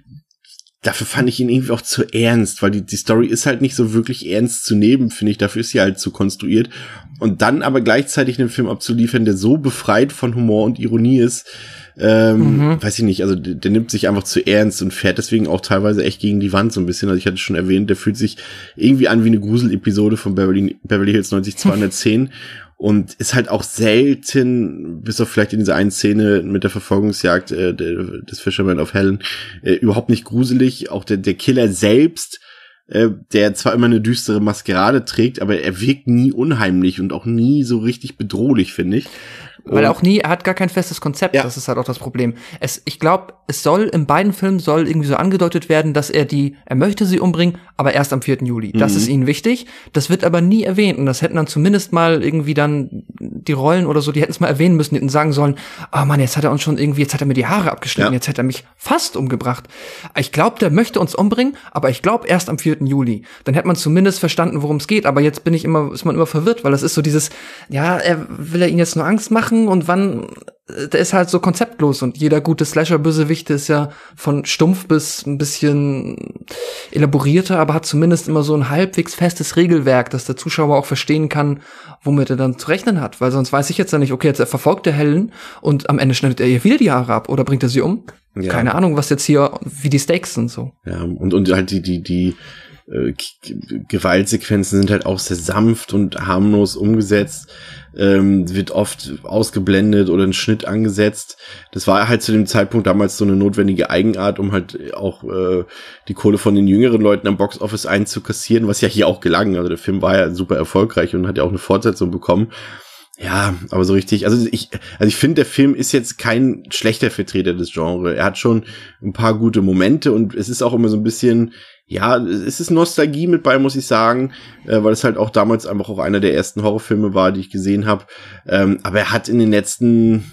dafür fand ich ihn irgendwie auch zu ernst, weil die, die Story ist halt nicht so wirklich ernst zu nehmen, finde ich. Dafür ist sie halt zu konstruiert. Und dann aber gleichzeitig einen Film abzuliefern, der so befreit von Humor und Ironie ist, ähm, mhm. weiß ich nicht, also der, der nimmt sich einfach zu ernst und fährt deswegen auch teilweise echt gegen die Wand so ein bisschen. Also ich hatte schon erwähnt, der fühlt sich irgendwie an wie eine Grusel-Episode von Beverly, Beverly Hills neunzig zweihundertzehn. Und ist halt auch selten, bis auf vielleicht in dieser einen Szene mit der Verfolgungsjagd äh, des Fisherman of Helen, äh, überhaupt nicht gruselig. Auch der, der Killer selbst, äh, der zwar immer eine düstere Maskerade trägt, aber er wirkt nie unheimlich und auch nie so richtig bedrohlich, finde ich. Weil auch nie, er hat gar kein festes Konzept, ja. Das ist halt auch das Problem. Es, ich glaube, es soll, in beiden Filmen soll irgendwie so angedeutet werden, dass er die, er möchte sie umbringen, aber erst am vierten Juli. Das mhm. ist ihnen wichtig. Das wird aber nie erwähnt. Und das hätten dann zumindest mal irgendwie dann die Rollen oder so, die hätten es mal erwähnen müssen, die hätten sagen sollen, oh Mann, jetzt hat er uns schon irgendwie, jetzt hat er mir die Haare abgeschnitten, ja. Jetzt hat er mich fast umgebracht. Ich glaube, der möchte uns umbringen, aber ich glaube erst am vierten Juli. Dann hätte man zumindest verstanden, worum es geht. Aber jetzt bin ich immer, ist man immer verwirrt, weil das ist so dieses, ja, er will er ihn jetzt nur Angst machen und wann, der ist halt so konzeptlos und jeder gute Slasher-Bösewicht ist ja von stumpf bis ein bisschen elaborierter, aber hat zumindest immer so ein halbwegs festes Regelwerk, dass der Zuschauer auch verstehen kann, womit er dann zu rechnen hat, weil sonst weiß ich jetzt ja nicht, okay, jetzt er verfolgt der Helen und am Ende schneidet er ihr wieder die Haare ab oder bringt er sie um? Ja. Keine Ahnung, was jetzt hier, wie die Stakes sind so. Ja, und, und halt die, die, die äh, Gewaltsequenzen sind halt auch sehr sanft und harmlos umgesetzt. Ähm, wird oft ausgeblendet oder ein Schnitt angesetzt. Das war halt zu dem Zeitpunkt damals so eine notwendige Eigenart, um halt auch äh, die Kohle von den jüngeren Leuten am Boxoffice einzukassieren, was ja hier auch gelang. Also der Film war ja super erfolgreich und hat ja auch eine Fortsetzung bekommen. Ja, aber so richtig, also ich, also ich finde, der Film ist jetzt kein schlechter Vertreter des Genres. Er hat schon ein paar gute Momente und es ist auch immer so ein bisschen, ja, es ist Nostalgie mit bei, muss ich sagen, äh, weil es halt auch damals einfach auch einer der ersten Horrorfilme war, die ich gesehen habe. Ähm, aber er hat in den letzten,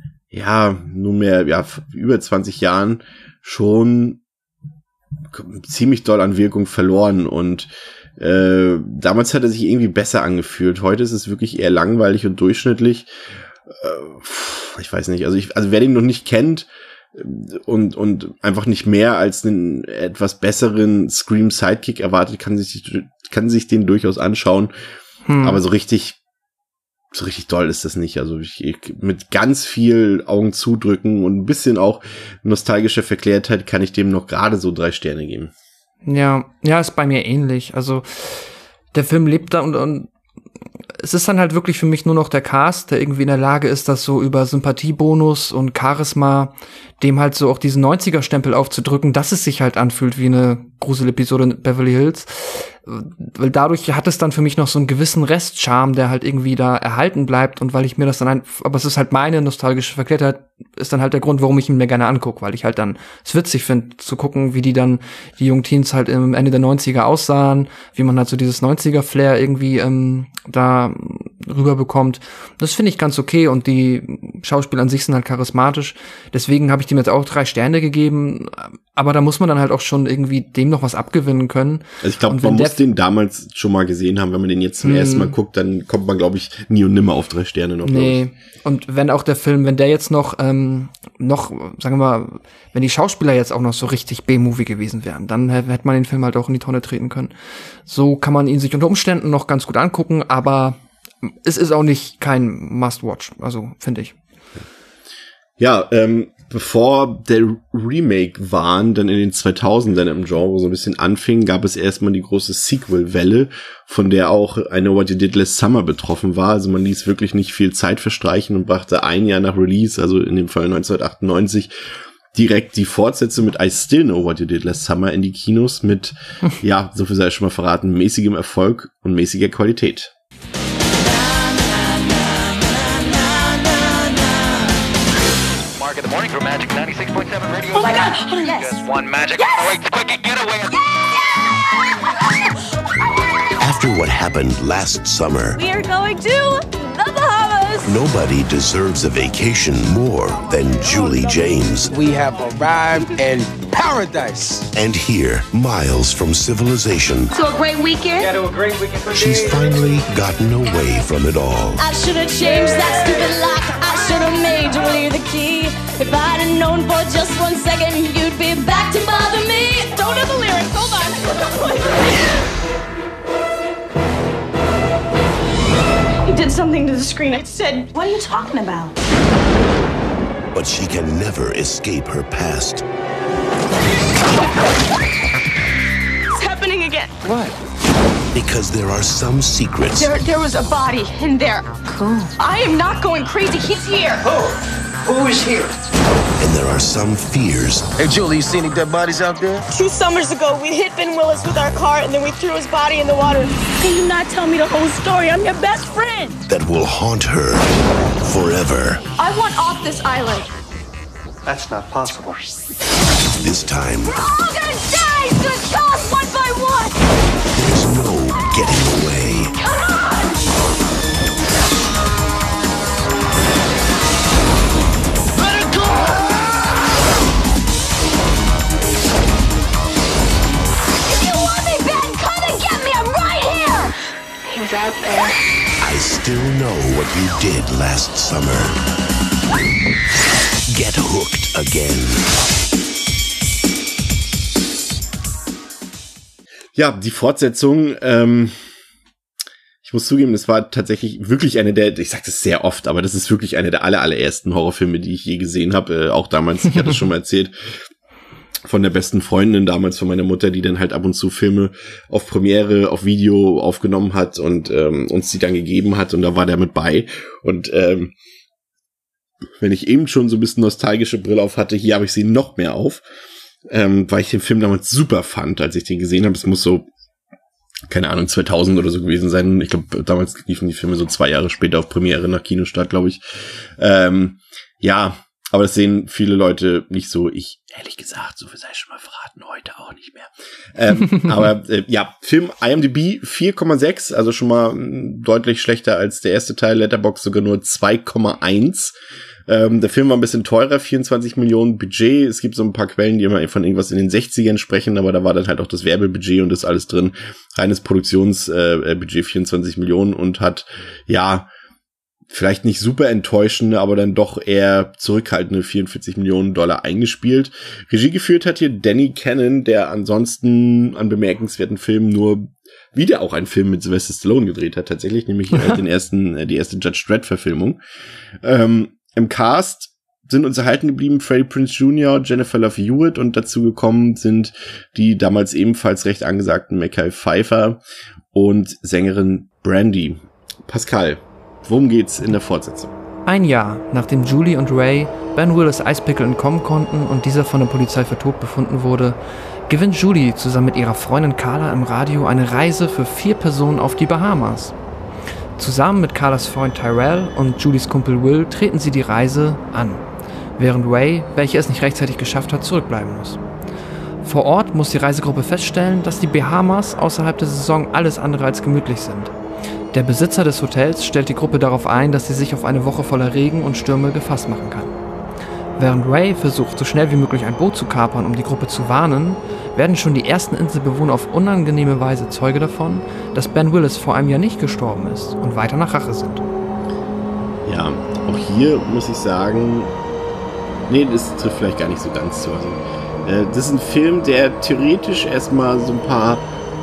ja, nunmehr, ja, über zwanzig Jahren schon ziemlich doll an Wirkung verloren und äh, damals hat er sich irgendwie besser angefühlt. Heute ist es wirklich eher langweilig und durchschnittlich. äh, ich weiß nicht, also ich, also wer den noch nicht kennt und und einfach nicht mehr als einen etwas besseren Scream-Sidekick erwartet, kann sich kann sich den durchaus anschauen. Hm. Aber so richtig so richtig doll ist das nicht. Also ich, ich, mit ganz viel Augen zudrücken und ein bisschen auch nostalgischer Verklärtheit kann ich dem noch gerade so drei Sterne geben. Ja, ja, ist bei mir ähnlich. Also der Film lebt da und, und es ist dann halt wirklich für mich nur noch der Cast, der irgendwie in der Lage ist, das so über Sympathiebonus und Charisma dem halt so auch diesen neunziger-Stempel aufzudrücken, dass es sich halt anfühlt wie eine Grusel-Episode in Beverly Hills. Weil dadurch hat es dann für mich noch so einen gewissen Restcharme, der halt irgendwie da erhalten bleibt und weil ich mir das dann ein, aber es ist halt meine nostalgische Verklärtheit, ist dann halt der Grund, warum ich ihn mir gerne angucke, weil ich halt dann es witzig finde, zu gucken, wie die dann, die jungen Teens halt im Ende der neunziger aussahen, wie man halt so dieses neunziger-Flair irgendwie ähm, da rüberbekommt. Das finde ich ganz okay und die Schauspieler an sich sind halt charismatisch. Deswegen habe ich dem jetzt auch drei Sterne gegeben, aber da muss man dann halt auch schon irgendwie dem noch was abgewinnen können. Also ich glaube, man muss den damals schon mal gesehen haben. Wenn man den jetzt zum hm. ersten Mal guckt, dann kommt man, glaube ich, nie und nimmer auf drei Sterne noch. Nee, und wenn auch der Film, wenn der jetzt noch, ähm, noch, sagen wir mal, wenn die Schauspieler jetzt auch noch so richtig B-Movie gewesen wären, dann hätte man den Film halt auch in die Tonne treten können. So kann man ihn sich unter Umständen noch ganz gut angucken, aber es ist auch nicht kein Must-Watch, also finde ich. Ja, ähm, bevor der Remake waren, dann in den zweitausendern im Genre so ein bisschen anfing, gab es erstmal die große Sequel-Welle, von der auch I Know What You Did Last Summer betroffen war. Also man ließ wirklich nicht viel Zeit verstreichen und brachte ein Jahr nach Release, also in dem Fall neunzehnhundertachtundneunzig, direkt die Fortsetzung mit I Still Know What You Did Last Summer in die Kinos mit, ja, so viel sei schon mal verraten, mäßigem Erfolg und mäßiger Qualität. Good morning from Magic ninety-six point seven Radio. Oh my God! Oh, yes. Just one Magic. Yes! Oh, wait, quick, get away. After what happened last summer, We are going to the Bahamas. nobody deserves a vacation more than Julie James. We have arrived in paradise. And here, miles from civilization, So a great weekend? Yeah, to a great weekend for she's finally gotten away from it all. I should have changed that stupid lock. I should have made you leave the key. If I'd have known for just one second, you'd be back to bother me. Don't know the lyrics. Hold on. You did something to the screen. I said, what are you talking about? But she can never escape her past. It's happening again. What? Because there are some secrets There, there was a body in there. Cool. I am not going crazy. He's here. Who? Who is here? and there are some fears. Hey, Julie, you see any dead bodies out there? Two summers ago, we hit Ben Willis with our car, and then we threw his body in the water. Can you not tell me the whole story? I'm your best friend. That will haunt her forever. I want off this island. That's not possible. This time, We're all gonna die! It's gonna kill us one by one! there's no getting away. Come on! Let it go! If you want me, Ben, come and get me! I'm right here! He was out there. I still know what you did last summer. Get hooked again. Ja, die Fortsetzung, ähm, ich muss zugeben, das war tatsächlich wirklich eine der, ich sag das sehr oft, aber das ist wirklich eine der aller, allerersten Horrorfilme, die ich je gesehen habe. Äh, auch damals, ich hatte es schon mal erzählt, von der besten Freundin damals von meiner Mutter, die dann halt ab und zu Filme auf Premiere, auf Video aufgenommen hat und ähm, uns die dann gegeben hat und da war der mit bei. Und ähm, wenn ich eben schon so ein bisschen nostalgische Brille auf hatte, hier habe ich sie noch mehr auf. Ähm, weil ich den Film damals super fand, als ich den gesehen habe. Es muss so, keine Ahnung, zweitausend oder so gewesen sein. Ich glaube, damals liefen die Filme so zwei Jahre später auf Premiere nach Kinostart, glaube ich. Ähm, ja, aber das sehen viele Leute nicht so. Ich, ehrlich gesagt, so viel sei schon mal verraten, heute auch nicht mehr. Ähm, aber äh, ja, Film I M D B vier Komma sechs, also schon mal mh, deutlich schlechter als der erste Teil. Letterboxd sogar nur zwei Komma eins. Ähm, der Film war ein bisschen teurer, vierundzwanzig Millionen Budget. Es gibt so ein paar Quellen, die immer von irgendwas in den sechzigern sprechen, aber da war dann halt auch das Werbebudget und das alles drin. Reines Produktionsbudget, äh, vierundzwanzig Millionen und hat, ja, vielleicht nicht super enttäuschende, aber dann doch eher zurückhaltende vierundvierzig Millionen Dollar eingespielt. Regie geführt hat hier Danny Cannon, der ansonsten an bemerkenswerten Filmen nur wieder auch einen Film mit Sylvester Stallone gedreht hat, tatsächlich, nämlich äh, den ersten, äh, die erste Judge Dredd-Verfilmung. Ähm, im Cast sind uns erhalten geblieben Freddie Prinze Junior, Jennifer Love Hewitt, und dazu gekommen sind die damals ebenfalls recht angesagten Mekhi Phifer und Sängerin Brandy. Pascal, worum geht's in der Fortsetzung? Ein Jahr, nachdem Julie und Ray Ben Willis Eispickel entkommen konnten und dieser von der Polizei für tot befunden wurde, gewinnt Julie zusammen mit ihrer Freundin Carla im Radio eine Reise für vier Personen auf die Bahamas. Zusammen mit Carlas Freund Tyrell und Julies Kumpel Will treten sie die Reise an, während Ray, welcher es nicht rechtzeitig geschafft hat, zurückbleiben muss. Vor Ort muss die Reisegruppe feststellen, dass die Bahamas außerhalb der Saison alles andere als gemütlich sind. Der Besitzer des Hotels stellt die Gruppe darauf ein, dass sie sich auf eine Woche voller Regen und Stürme gefasst machen kann. Während Ray versucht, so schnell wie möglich ein Boot zu kapern, um die Gruppe zu warnen, werden schon die ersten Inselbewohner auf unangenehme Weise Zeuge davon, dass Ben Willis vor einem Jahr nicht gestorben ist und weiter nach Rache sind. Ja, auch hier muss ich sagen, nee, das trifft vielleicht gar nicht so ganz zu. Also, äh, das ist ein Film, der theoretisch erstmal so ein paar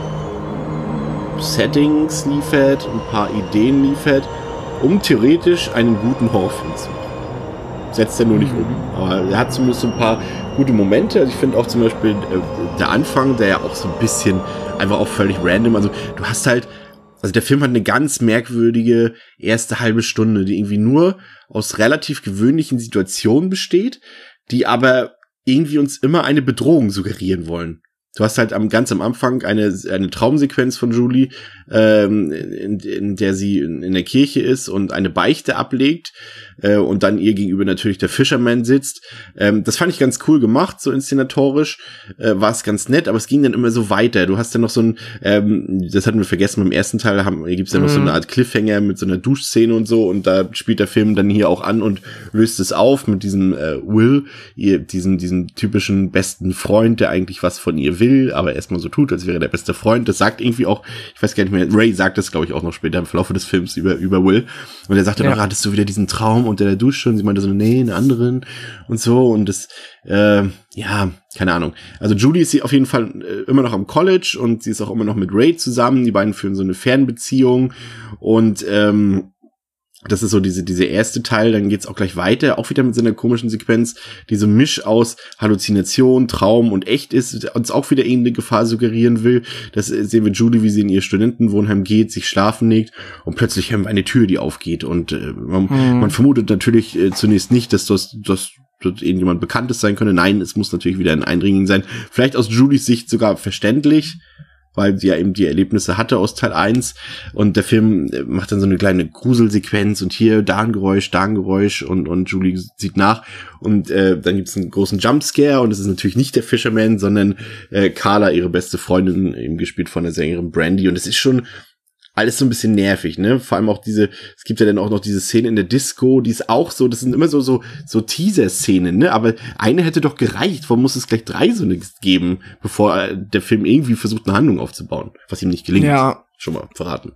Settings liefert, ein paar Ideen liefert, um theoretisch einen guten Horrorfilm zu machen. Setzt er nur nicht um. Aber er hat zumindest so ein paar gute Momente. Also ich finde auch zum Beispiel äh, der Anfang, der ja auch so ein bisschen einfach auch völlig random, also du hast halt, also der Film hat eine ganz merkwürdige erste halbe Stunde, die irgendwie nur aus relativ gewöhnlichen Situationen besteht, die aber irgendwie uns immer eine Bedrohung suggerieren wollen. Du hast halt am ganz am Anfang eine eine Traumsequenz von Julie, ähm, in, in der sie in, in der Kirche ist und eine Beichte ablegt äh, und dann ihr gegenüber natürlich der Fisherman sitzt. Ähm, das fand ich ganz cool gemacht, so inszenatorisch äh, war es ganz nett, aber es ging dann immer so weiter. Du hast dann noch so ein, ähm, das hatten wir vergessen, beim ersten Teil haben, gibt's ja noch mhm. so eine Art Cliffhanger mit so einer Duschszene und so, und da spielt der Film dann hier auch an und löst es auf mit diesem äh, Will, ihr, diesen diesen typischen besten Freund, der eigentlich was von ihr will, aber erstmal so tut, als wäre der beste Freund. Das sagt irgendwie auch, ich weiß gar nicht mehr, Ray sagt das, glaube ich, auch noch später im Verlauf des Films über über Will. Und er sagte ja. noch, hattest du wieder diesen Traum unter der Dusche? Und sie meinte so, nee, einen anderen und so. Und das, äh, ja, keine Ahnung. Also Julie ist sie auf jeden Fall äh, immer noch am College und sie ist auch immer noch mit Ray zusammen. Die beiden führen so eine Fernbeziehung und ähm, das ist so diese diese erste Teil, dann geht's auch gleich weiter, auch wieder mit so einer komischen Sequenz, die so ein Misch aus Halluzination, Traum und echt ist, uns auch wieder irgendeine Gefahr suggerieren will. Das sehen wir Julie, wie sie in ihr Studentenwohnheim geht, sich schlafen legt und plötzlich haben wir eine Tür, die aufgeht und äh, man, hm. man vermutet natürlich äh, zunächst nicht, dass das, das dass irgendjemand Bekanntes sein könnte. Nein, es muss natürlich wieder ein Eindringling sein. Vielleicht aus Julies Sicht sogar verständlich, weil sie ja eben die Erlebnisse hatte aus Teil eins und der Film macht dann so eine kleine Gruselsequenz und hier da ein Geräusch, da ein Geräusch und und Julie sieht nach und äh, dann gibt's einen großen Jumpscare und es ist natürlich nicht der Fisherman, sondern äh, Carla, ihre beste Freundin, eben gespielt von der Sängerin Brandy, und es ist schon alles so ein bisschen nervig, ne? Vor allem auch diese, es gibt ja dann auch noch diese Szene in der Disco, die ist auch so, das sind immer so so so Teaser-Szenen, ne? Aber eine hätte doch gereicht. Warum muss es gleich drei so nichts geben, bevor äh, der Film irgendwie versucht, eine Handlung aufzubauen, was ihm nicht gelingt? Ja. Schon mal verraten.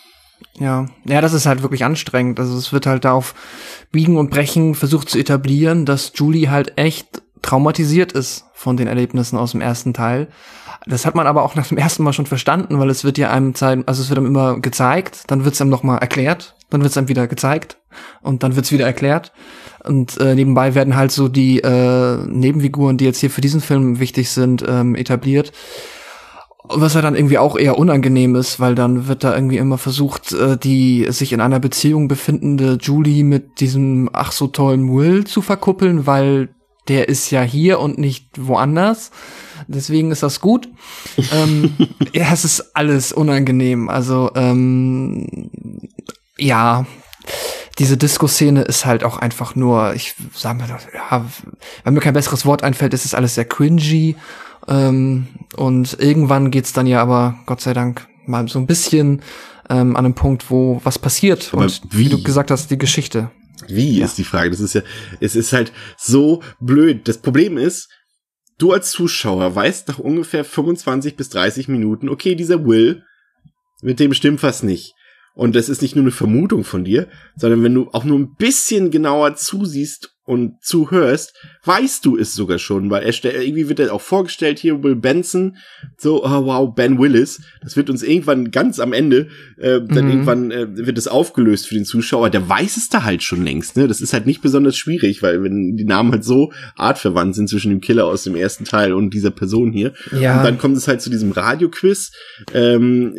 Ja, ja, das ist halt wirklich anstrengend. Also es wird halt da auf Biegen und Brechen versucht zu etablieren, dass Julie halt echt traumatisiert ist von den Erlebnissen aus dem ersten Teil. Das hat man aber auch nach dem ersten Mal schon verstanden, weil es wird ja einem zeigen, also es wird einem immer gezeigt, dann wird es einem nochmal erklärt, dann wird es einem wieder gezeigt und dann wird es wieder erklärt. Und äh, nebenbei werden halt so die äh, Nebenfiguren, die jetzt hier für diesen Film wichtig sind, ähm, etabliert. Was ja dann irgendwie auch eher unangenehm ist, weil dann wird da irgendwie immer versucht, äh, die sich in einer Beziehung befindende Julie mit diesem ach so tollen Will zu verkuppeln, weil der ist ja hier und nicht woanders. Deswegen ist das gut. ähm, ja, es ist alles unangenehm. Also, ähm, ja, diese Disco-Szene ist halt auch einfach nur, ich sag mal, ja, wenn mir kein besseres Wort einfällt, ist es alles sehr cringy. Ähm, und irgendwann geht's dann ja aber, Gott sei Dank, mal so ein bisschen ähm, an einem Punkt, wo was passiert. Aber und wie? wie du gesagt hast, die Geschichte. Wie ja. ist die Frage? Das ist ja, es ist halt so blöd. Das Problem ist, du als Zuschauer weißt nach ungefähr fünfundzwanzig bis dreißig Minuten, okay, dieser Will, mit dem stimmt was nicht. Und das ist nicht nur eine Vermutung von dir, sondern wenn du auch nur ein bisschen genauer zusiehst und zuhörst, weißt du es sogar schon, weil er stell, irgendwie wird er auch vorgestellt, hier Will Benson, so, oh wow, Ben Willis, das wird uns irgendwann ganz am Ende, äh, dann mhm. irgendwann äh, wird es aufgelöst für den Zuschauer, der weiß es da halt schon längst, ne, das ist halt nicht besonders schwierig, weil wenn die Namen halt so artverwandt sind zwischen dem Killer aus dem ersten Teil und dieser Person hier, ja. Und dann kommt es halt zu diesem Radioquiz, ähm,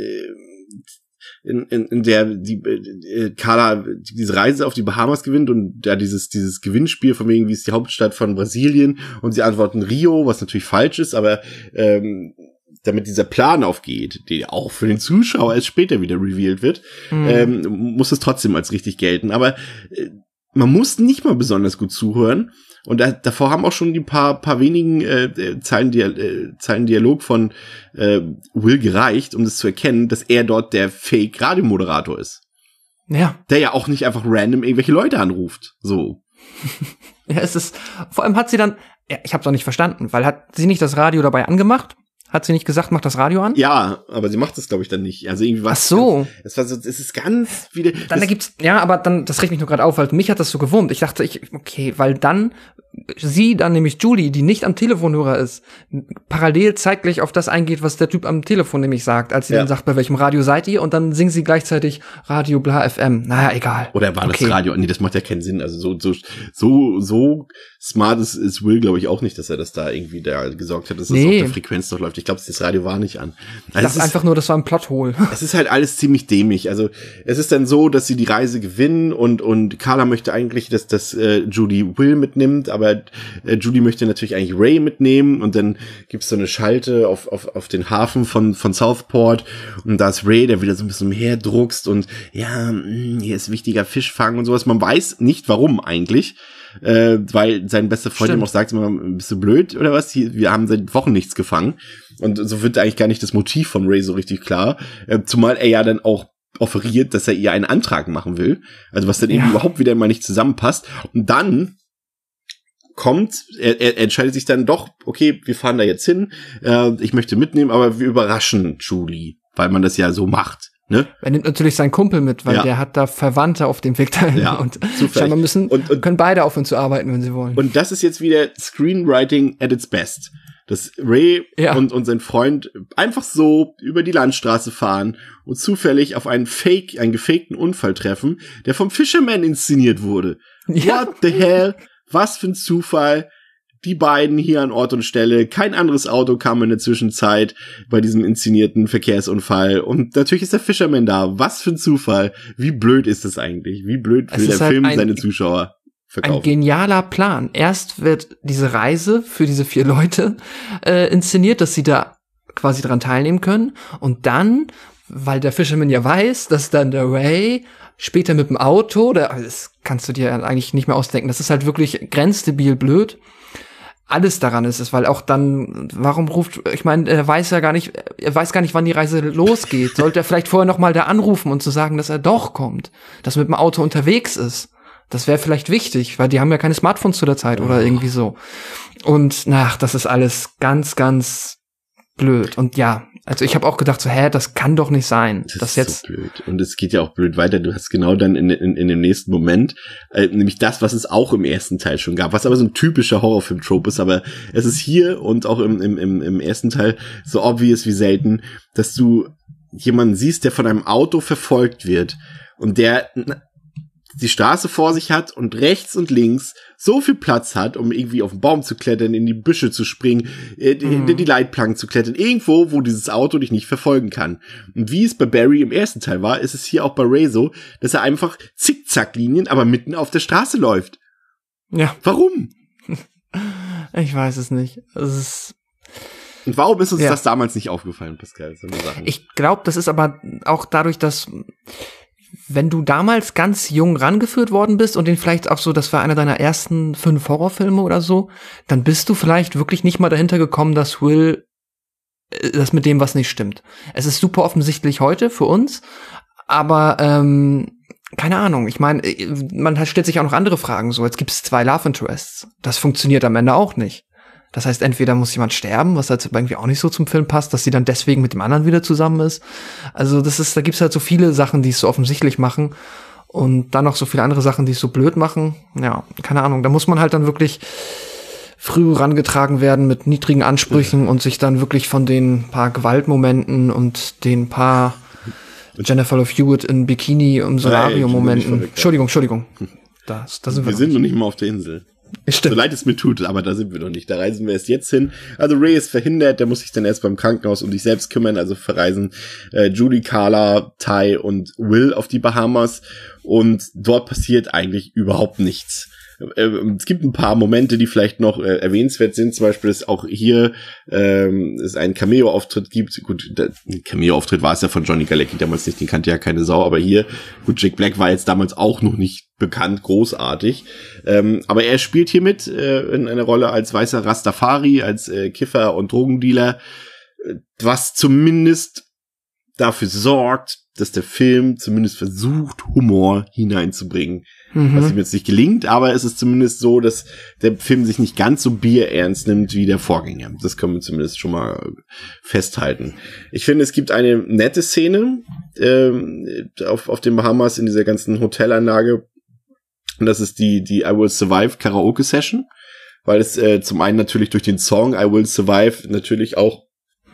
In, in, in der die äh, Carla diese Reise auf die Bahamas gewinnt und da dieses dieses Gewinnspiel von wegen, wie ist die Hauptstadt von Brasilien, und sie antworten Rio, was natürlich falsch ist, aber ähm, damit dieser Plan aufgeht, der auch für den Zuschauer erst später wieder revealed wird, mhm. ähm, muss es trotzdem als richtig gelten. Aber äh, man muss nicht mal besonders gut zuhören. Und da, davor haben auch schon die paar, paar wenigen äh, Zeilen, Dial- äh, Zeilen Dialog von äh, Will gereicht, um das zu erkennen, dass er dort der Fake-Radiomoderator ist. Ja. Der ja auch nicht einfach random irgendwelche Leute anruft. So. Ja, es ist, vor allem hat sie dann, ja, ich hab's auch nicht verstanden, weil hat sie nicht das Radio dabei angemacht? Hat sie nicht gesagt, mach das Radio an? Ja, aber sie macht das, glaube ich, dann nicht. Also irgendwie was. Ach so. Es war so, es ist ganz wieder. Dann da gibt's, ja, aber dann, das regt mich nur gerade auf, weil mich hat das so gewurmt. Ich dachte, ich, okay, weil dann sie, dann nämlich Julie, die nicht am Telefonhörer ist, parallel zeitgleich auf das eingeht, was der Typ am Telefon nämlich sagt, als sie ja. dann sagt, bei welchem Radio seid ihr? Und dann singen sie gleichzeitig Radio bla F M. Naja, egal. Oder war okay. das Radio? Nee, das macht ja keinen Sinn. Also so, so, so, so smart ist, ist Will, glaube ich, auch nicht, dass er das da irgendwie da gesorgt hat, dass das nee. auf der Frequenz noch läuft. Ich glaube, das Radio war nicht an. Also ich dachte einfach nur, das war ein Plothole. Es ist halt alles ziemlich dämlich. Also es ist dann so, dass sie die Reise gewinnen und und Carla möchte eigentlich, dass das äh, Judy Will mitnimmt, aber äh, Judy möchte natürlich eigentlich Ray mitnehmen, und dann gibt's so eine Schalte auf auf auf den Hafen von von Southport, und da ist Ray, der wieder so ein bisschen herdruckst und ja, mh, hier ist wichtiger Fischfang und sowas. Man weiß nicht, warum eigentlich. Äh, weil sein bester Freund ihm auch sagt, immer, bist du blöd oder was? Wir haben seit Wochen nichts gefangen. Und so wird eigentlich gar nicht das Motiv von Ray so richtig klar. Äh, zumal er ja dann auch offeriert, dass er ihr einen Antrag machen will. Also was dann ja. eben überhaupt wieder mal nicht zusammenpasst. Und dann kommt, er, er entscheidet sich dann doch, okay, wir fahren da jetzt hin. Äh, ich möchte mitnehmen, aber wir überraschen Julie, weil man das ja so macht. Ne? Er nimmt natürlich seinen Kumpel mit, weil ja. der hat da Verwandte auf dem Weg dahin. Ja, und zufällig. scheinbar müssen, und, und können beide aufhören zu arbeiten, wenn sie wollen. Und das ist jetzt wieder Screenwriting at its best. Dass Ray ja. und, und sein Freund einfach so über die Landstraße fahren und zufällig auf einen Fake, einen gefakten Unfall treffen, der vom Fisherman inszeniert wurde. Ja. What the hell? Was für ein Zufall. Die beiden hier an Ort und Stelle. Kein anderes Auto kam in der Zwischenzeit bei diesem inszenierten Verkehrsunfall. Und natürlich ist der Fisherman da. Was für ein Zufall. Wie blöd ist das eigentlich? Wie blöd will der halt Film ein, seine Zuschauer verkaufen? Ein genialer Plan. Erst wird diese Reise für diese vier Leute äh, inszeniert, dass sie da quasi dran teilnehmen können. Und dann, weil der Fisherman ja weiß, dass dann der Ray später mit dem Auto, das kannst du dir eigentlich nicht mehr ausdenken. Das ist halt wirklich grenzdebil blöd. Alles daran ist es, weil auch dann, warum ruft, ich meine, er weiß ja gar nicht, er weiß gar nicht, wann die Reise losgeht. Sollte er vielleicht vorher noch mal da anrufen und zu sagen, dass er doch kommt, dass er mit dem Auto unterwegs ist. Das wäre vielleicht wichtig, weil die haben ja keine Smartphones zu der Zeit oder irgendwie so. Und, ach, das ist alles ganz, ganz blöd. Und ja, also ich habe auch gedacht so, hä, das kann doch nicht sein. Das das ist jetzt so blöd. Und es geht ja auch blöd weiter. Du hast genau dann in, in, in dem nächsten Moment, äh, nämlich das, was es auch im ersten Teil schon gab, was aber so ein typischer Horrorfilm-Trope ist, aber es ist hier und auch im, im, im, im ersten Teil so obvious wie selten, dass du jemanden siehst, der von einem Auto verfolgt wird und der die Straße vor sich hat und rechts und links so viel Platz hat, um irgendwie auf den Baum zu klettern, in die Büsche zu springen, äh, hinter mhm. die Leitplanken zu klettern, irgendwo, wo dieses Auto dich nicht verfolgen kann. Und wie es bei Barry im ersten Teil war, ist es hier auch bei Ray so, dass er einfach Zickzacklinien, aber mitten auf der Straße läuft. Ja. Warum? Ich weiß es nicht. Es ist Und warum ist uns ja. das damals nicht aufgefallen, Pascal? So eine Sache. Ich glaube, das ist aber auch dadurch, dass wenn du damals ganz jung rangeführt worden bist und den vielleicht auch so, das war einer deiner ersten fünf Horrorfilme oder so, dann bist du vielleicht wirklich nicht mal dahinter gekommen, dass Will, das mit dem was nicht stimmt. Es ist super offensichtlich heute für uns, aber ähm, keine Ahnung, ich meine, man stellt sich auch noch andere Fragen, so, jetzt gibt es zwei Love Interests. Das funktioniert am Ende auch nicht. Das heißt, entweder muss jemand sterben, was halt irgendwie auch nicht so zum Film passt, dass sie dann deswegen mit dem anderen wieder zusammen ist. Also das ist, da gibt's halt so viele Sachen, die es so offensichtlich machen und dann noch so viele andere Sachen, die es so blöd machen. Ja, keine Ahnung. Da muss man halt dann wirklich früh rangetragen werden mit niedrigen Ansprüchen mhm. und sich dann wirklich von den paar Gewaltmomenten und den paar Jennifer Love Hewitt in Bikini und Solarium-Momenten. Entschuldigung, Entschuldigung. Das, da sind wir wir sind noch nicht mal auf der Insel. Stimmt. So leid es mir tut, aber da sind wir noch nicht. Da reisen wir erst jetzt hin. Also Ray ist verhindert, der muss sich dann erst beim Krankenhaus um sich selbst kümmern. Also verreisen äh, Julie, Carla, Ty und Will auf die Bahamas. Und dort passiert eigentlich überhaupt nichts. Es gibt ein paar Momente, die vielleicht noch äh, erwähnenswert sind. Zum Beispiel, dass auch hier ähm, es einen Cameo-Auftritt gibt. Gut, der Cameo-Auftritt war es ja von Johnny Galecki damals nicht, den kannte ja keine Sau. Aber hier, gut, Jack Black war jetzt damals auch noch nicht bekannt, großartig. Ähm, aber er spielt hier mit äh, in einer Rolle als weißer Rastafari, als äh, Kiffer und Drogendealer, was zumindest dafür sorgt, dass der Film zumindest versucht, Humor hineinzubringen. Mhm. Was ihm jetzt nicht gelingt, aber es ist zumindest so, dass der Film sich nicht ganz so bierernst nimmt wie der Vorgänger. Das können wir zumindest schon mal festhalten. Ich finde, es gibt eine nette Szene ähm, auf, auf den Bahamas in dieser ganzen Hotelanlage. Und das ist die, die I Will Survive Karaoke Session. Weil es äh, zum einen natürlich durch den Song I Will Survive natürlich auch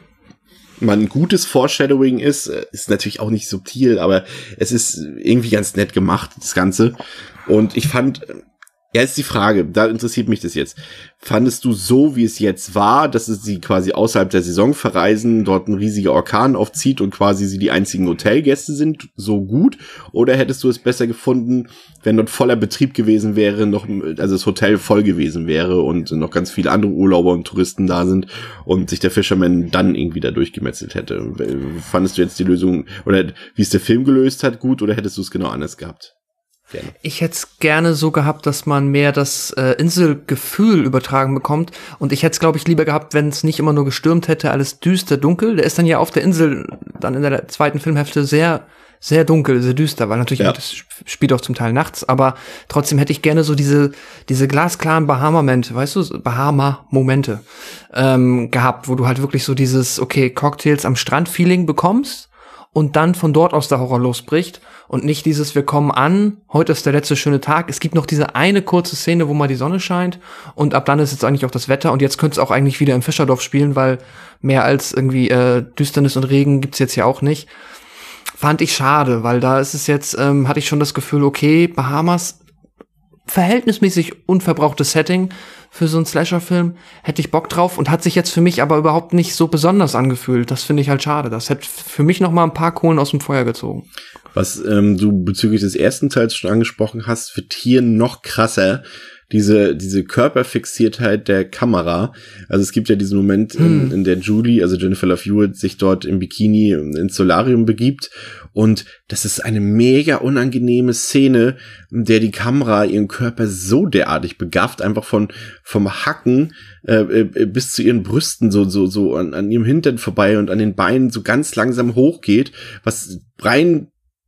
mal ein gutes Foreshadowing ist, ist natürlich auch nicht subtil, aber es ist irgendwie ganz nett gemacht, das Ganze. Und ich fand, ja, ist die Frage, da interessiert mich das jetzt. Fandest du so, wie es jetzt war, dass es sie quasi außerhalb der Saison verreisen, dort ein riesiger Orkan aufzieht und quasi sie die einzigen Hotelgäste sind, so gut? Oder hättest du es besser gefunden, wenn dort voller Betrieb gewesen wäre, noch, also das Hotel voll gewesen wäre und noch ganz viele andere Urlauber und Touristen da sind und sich der Fisherman dann irgendwie da durchgemetzelt hätte? Fandest du jetzt die Lösung, oder wie es der Film gelöst hat, gut, oder hättest du es genau anders gehabt? Gerne. Ich hätte es gerne so gehabt, dass man mehr das äh, Inselgefühl übertragen bekommt. Und ich hätte es, glaube ich, lieber gehabt, wenn es nicht immer nur gestürmt hätte, alles düster, dunkel. Der ist dann ja auf der Insel dann in der zweiten Filmhälfte sehr, sehr dunkel, sehr düster, weil natürlich ja. Das spielt auch zum Teil nachts. Aber trotzdem hätte ich gerne so diese diese glasklaren Bahama-Momente, weißt du, Bahama-Momente ähm, gehabt, wo du halt wirklich so dieses, okay, Cocktails am Strand-Feeling bekommst und dann von dort aus der Horror losbricht. Und nicht dieses, wir kommen an, heute ist der letzte schöne Tag. Es gibt noch diese eine kurze Szene, wo mal die Sonne scheint und ab dann ist jetzt eigentlich auch das Wetter und jetzt könnte es auch eigentlich wieder im Fischerdorf spielen, weil mehr als irgendwie äh, Düsternis und Regen gibt's jetzt ja auch nicht. Fand ich schade, weil da ist es jetzt, ähm, hatte ich schon das Gefühl, okay, Bahamas, verhältnismäßig unverbrauchtes Setting für so einen Slasher-Film, hätte ich Bock drauf und hat sich jetzt für mich aber überhaupt nicht so besonders angefühlt. Das finde ich halt schade. Das hätte für mich noch mal ein paar Kohlen aus dem Feuer gezogen. Was ähm, du bezüglich des ersten Teils schon angesprochen hast, wird hier noch krasser. Diese, diese Körperfixiertheit der Kamera. Also es gibt ja diesen Moment, in, in der Julie, also Jennifer Love Hewitt, sich dort im Bikini ins Solarium begibt. Und das ist eine mega unangenehme Szene, in der die Kamera ihren Körper so derartig begafft, einfach von, vom Hacken, äh, bis zu ihren Brüsten so, so, so an, an ihrem Hintern vorbei und an den Beinen so ganz langsam hochgeht, was rein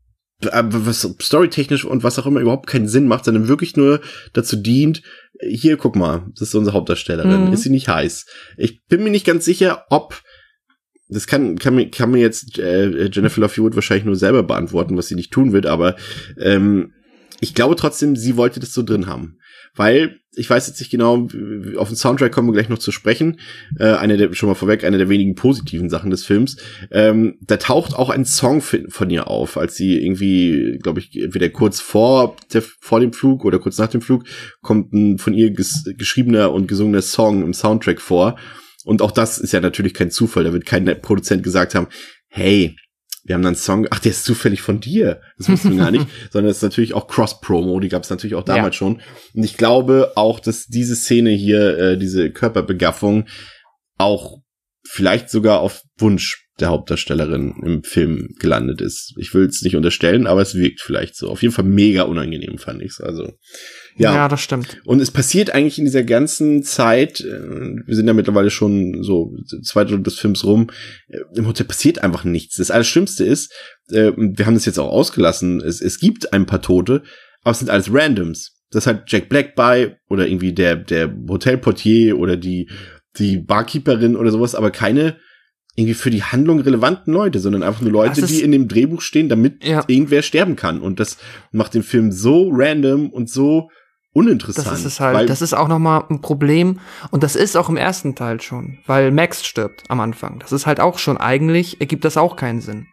was storytechnisch und was auch immer überhaupt keinen Sinn macht, sondern wirklich nur dazu dient, hier, guck mal, das ist unsere Hauptdarstellerin, mhm. Ist sie nicht heiß? Ich bin mir nicht ganz sicher, ob, das kann kann mir, kann mir jetzt äh, Jennifer Love Hewitt wahrscheinlich nur selber beantworten, was sie nicht tun wird, aber ähm, ich glaube trotzdem, sie wollte das so drin haben. Weil, ich weiß jetzt nicht genau, auf den Soundtrack kommen wir gleich noch zu sprechen, äh, eine der, schon mal vorweg, eine der wenigen positiven Sachen des Films, ähm, da taucht auch ein Song von ihr auf, als sie irgendwie, glaube ich, entweder kurz vor der, vor dem Flug oder kurz nach dem Flug, kommt ein von ihr ges- geschriebener und gesungener Song im Soundtrack vor. Und auch das ist ja natürlich kein Zufall, da wird kein Produzent gesagt haben, hey, wir haben dann einen Song, ach, der ist zufällig von dir. Das wussten wir gar nicht. Sondern das ist natürlich auch Cross-Promo, die gab es natürlich auch damals ja. schon. Und ich glaube auch, dass diese Szene hier, äh, diese Körperbegaffung, auch vielleicht sogar auf Wunsch der Hauptdarstellerin im Film gelandet ist. Ich will es nicht unterstellen, aber es wirkt vielleicht so. Auf jeden Fall mega unangenehm, fand ich's. Also ja. Ja, das stimmt. Und es passiert eigentlich in dieser ganzen Zeit, wir sind ja mittlerweile schon so zwei Drittel des Films rum, im Hotel passiert einfach nichts. Das Allerschlimmste ist, wir haben das jetzt auch ausgelassen, es, es gibt ein paar Tote, aber es sind alles Randoms. Das hat Jack Black bei oder irgendwie der der Hotelportier oder die die Barkeeperin oder sowas, aber keine irgendwie für die Handlung relevanten Leute, sondern einfach nur Leute, die in dem Drehbuch stehen, damit ja. irgendwer sterben kann. Und das macht den Film so random und so uninteressant. Das ist es halt. Das ist auch nochmal ein Problem. Und das ist auch im ersten Teil schon, weil Max stirbt am Anfang. Das ist halt auch schon eigentlich, ergibt das auch keinen Sinn.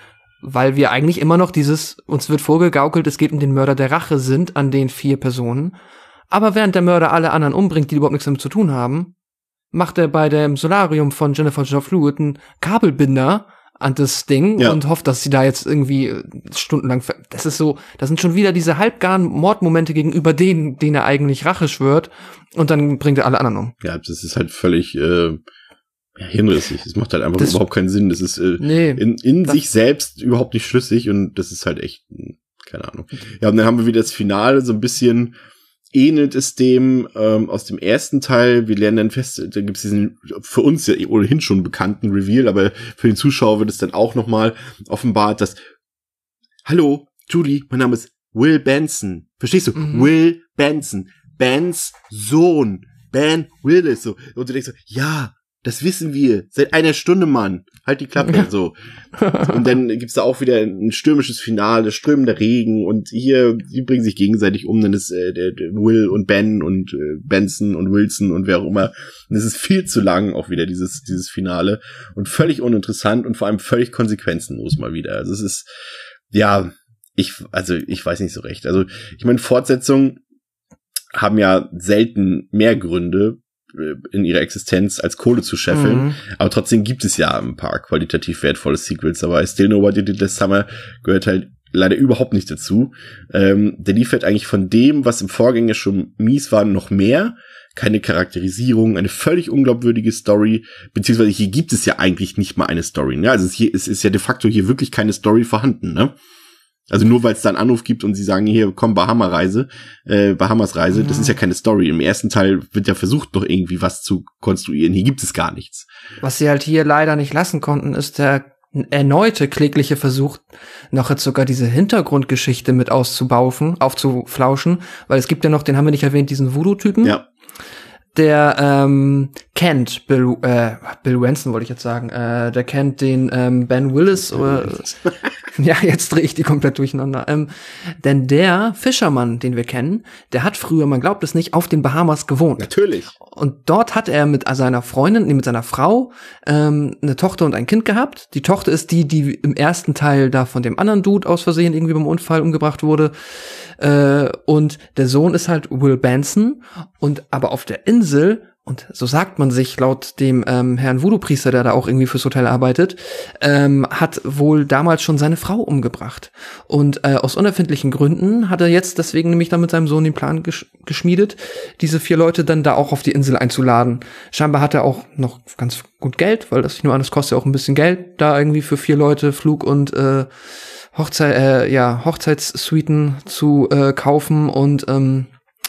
Weil wir eigentlich immer noch dieses, uns wird vorgegaukelt, es geht um den Mörder der Rache sind an den vier Personen. Aber während der Mörder alle anderen umbringt, die überhaupt nichts damit zu tun haben, macht er bei dem Solarium von Jennifer Love Hewitt einen Kabelbinder an das Ding ja. und hofft, dass sie da jetzt irgendwie stundenlang, das ist so, das sind schon wieder diese halbgaren Mordmomente gegenüber denen, denen er eigentlich Rache schwört, und dann bringt er alle anderen um. Ja, das ist halt völlig äh, hinrissig. Es macht halt einfach das überhaupt keinen Sinn. Das ist äh, nee, in, in sich selbst überhaupt nicht schlüssig, und das ist halt echt, keine Ahnung. Ja, und dann haben wir wieder das Finale, so ein bisschen ähnelt es dem ähm, aus dem ersten Teil. Wir lernen dann fest, da gibt es diesen für uns ja ohnehin schon bekannten Reveal, aber für den Zuschauer wird es dann auch nochmal offenbart, dass hallo, Judy, mein Name ist Will Benson. Verstehst du? Mhm. Will Benson. Bens Sohn. Ben Willis. So. Und du denkst so, ja, das wissen wir. Seit einer Stunde, Mann. Halt die Klappe. Ja. So. Und dann gibt's da auch wieder ein stürmisches Finale, strömender Regen, und hier, die bringen sich gegenseitig um. Dann ist äh, der, der Will und Ben und äh, Benson und Wilson und wer auch immer. Und es ist viel zu lang auch wieder, dieses dieses Finale. Und völlig uninteressant und vor allem völlig konsequenzenlos mal wieder. Also es ist, ja, ich, also ich weiß nicht so recht. Also ich meine, Fortsetzungen haben ja selten mehr Gründe in ihrer Existenz als Kohle zu scheffeln, mhm. aber trotzdem gibt es ja ein paar qualitativ wertvolle Sequels, aber I Still Know What You Did Last Summer gehört halt leider überhaupt nicht dazu. Ähm, der liefert eigentlich von dem, was im Vorgänger schon mies war, noch mehr. Keine Charakterisierung, eine völlig unglaubwürdige Story, beziehungsweise hier gibt es ja eigentlich nicht mal eine Story, ne? Also hier ist, ist ja de facto hier wirklich keine Story vorhanden, ne? Also nur weil es da einen Anruf gibt und sie sagen, hier, komm, Bahama-Reise, äh, Bahamas-Reise, ja. Das ist ja keine Story. Im ersten Teil wird ja versucht, noch irgendwie was zu konstruieren. Hier gibt es gar nichts. Was sie halt hier leider nicht lassen konnten, ist der erneute klägliche Versuch, noch jetzt sogar diese Hintergrundgeschichte mit auszubaufen, aufzuflauschen, weil es gibt ja noch, den haben wir nicht erwähnt, diesen Voodoo-Typen. Ja. Der ähm, kennt Bill, äh, Bill Wenson, wollte ich jetzt sagen, äh, der kennt den ähm, Ben Willis, oder ja, jetzt drehe ich die komplett durcheinander. Ähm, denn der Fischermann, den wir kennen, der hat früher, man glaubt es nicht, auf den Bahamas gewohnt. Natürlich. Und dort hat er mit seiner Freundin, nee, mit seiner Frau, ähm, eine Tochter und ein Kind gehabt. Die Tochter ist die, die im ersten Teil da von dem anderen Dude aus Versehen irgendwie beim Unfall umgebracht wurde. Äh, und der Sohn ist halt Will Benson. Und aber auf der Insel, und so sagt man sich laut dem ähm, Herrn Voodoo-Priester, der da auch irgendwie fürs Hotel arbeitet, ähm, hat wohl damals schon seine Frau umgebracht. Und äh, aus unerfindlichen Gründen hat er jetzt deswegen nämlich dann mit seinem Sohn den Plan gesch- geschmiedet, diese vier Leute dann da auch auf die Insel einzuladen. Scheinbar hat er auch noch ganz gut Geld, weil das ich nur an, das kostet ja auch ein bisschen Geld, da irgendwie für vier Leute Flug und äh, Hochzeit, äh, ja, Hochzeitssuiten zu äh, kaufen, und ähm,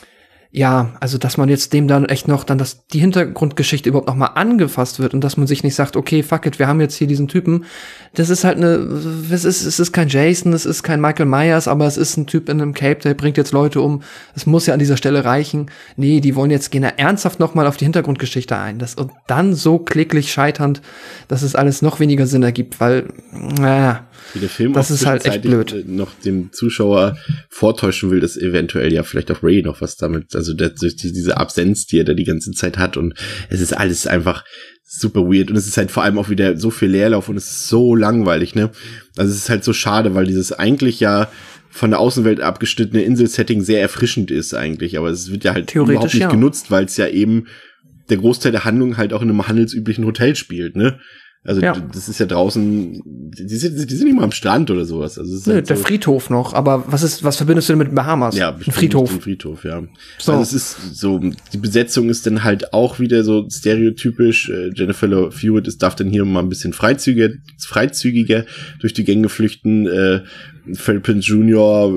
ja, also dass man jetzt dem dann echt noch dann das die Hintergrundgeschichte überhaupt noch mal angefasst wird und dass man sich nicht sagt, okay, fuck it, wir haben jetzt hier diesen Typen. Das ist halt eine, es ist es ist kein Jason, es ist kein Michael Myers, aber es ist ein Typ in einem Cape, der bringt jetzt Leute um. Es muss ja an dieser Stelle reichen. Nee, die wollen jetzt gehen ja ernsthaft noch mal auf die Hintergrundgeschichte ein. Das und dann so kläglich scheiternd, dass es alles noch weniger Sinn ergibt, weil naja, wie der Film das ist halt echt blöd. Noch dem Zuschauer vortäuschen will, dass eventuell ja vielleicht auch Ray noch was damit, also der, durch diese Absenz, die er da die ganze Zeit hat, und es ist alles einfach super weird, und es ist halt vor allem auch wieder so viel Leerlauf und es ist so langweilig, ne? Also es ist halt so schade, weil dieses eigentlich ja von der Außenwelt abgeschnittene Inselsetting sehr erfrischend ist eigentlich, aber es wird ja halt überhaupt nicht ja. genutzt, weil es ja eben der Großteil der Handlung halt auch in einem handelsüblichen Hotel spielt, ne? Also ja. das ist ja draußen, die sind, die sind nicht mal am Strand oder sowas. Also es ist Nö, halt der so, Friedhof noch, aber was ist, was verbindest du denn mit Bahamas? Ja, ein Friedhof. Ein Friedhof, ja. So. Also es ist so, die Besetzung ist dann halt auch wieder so stereotypisch. Jennifer Love Hewitt ist, darf dann hier mal ein bisschen freizügiger, freizügiger durch die Gänge flüchten. Äh, Freddie Prinze Junior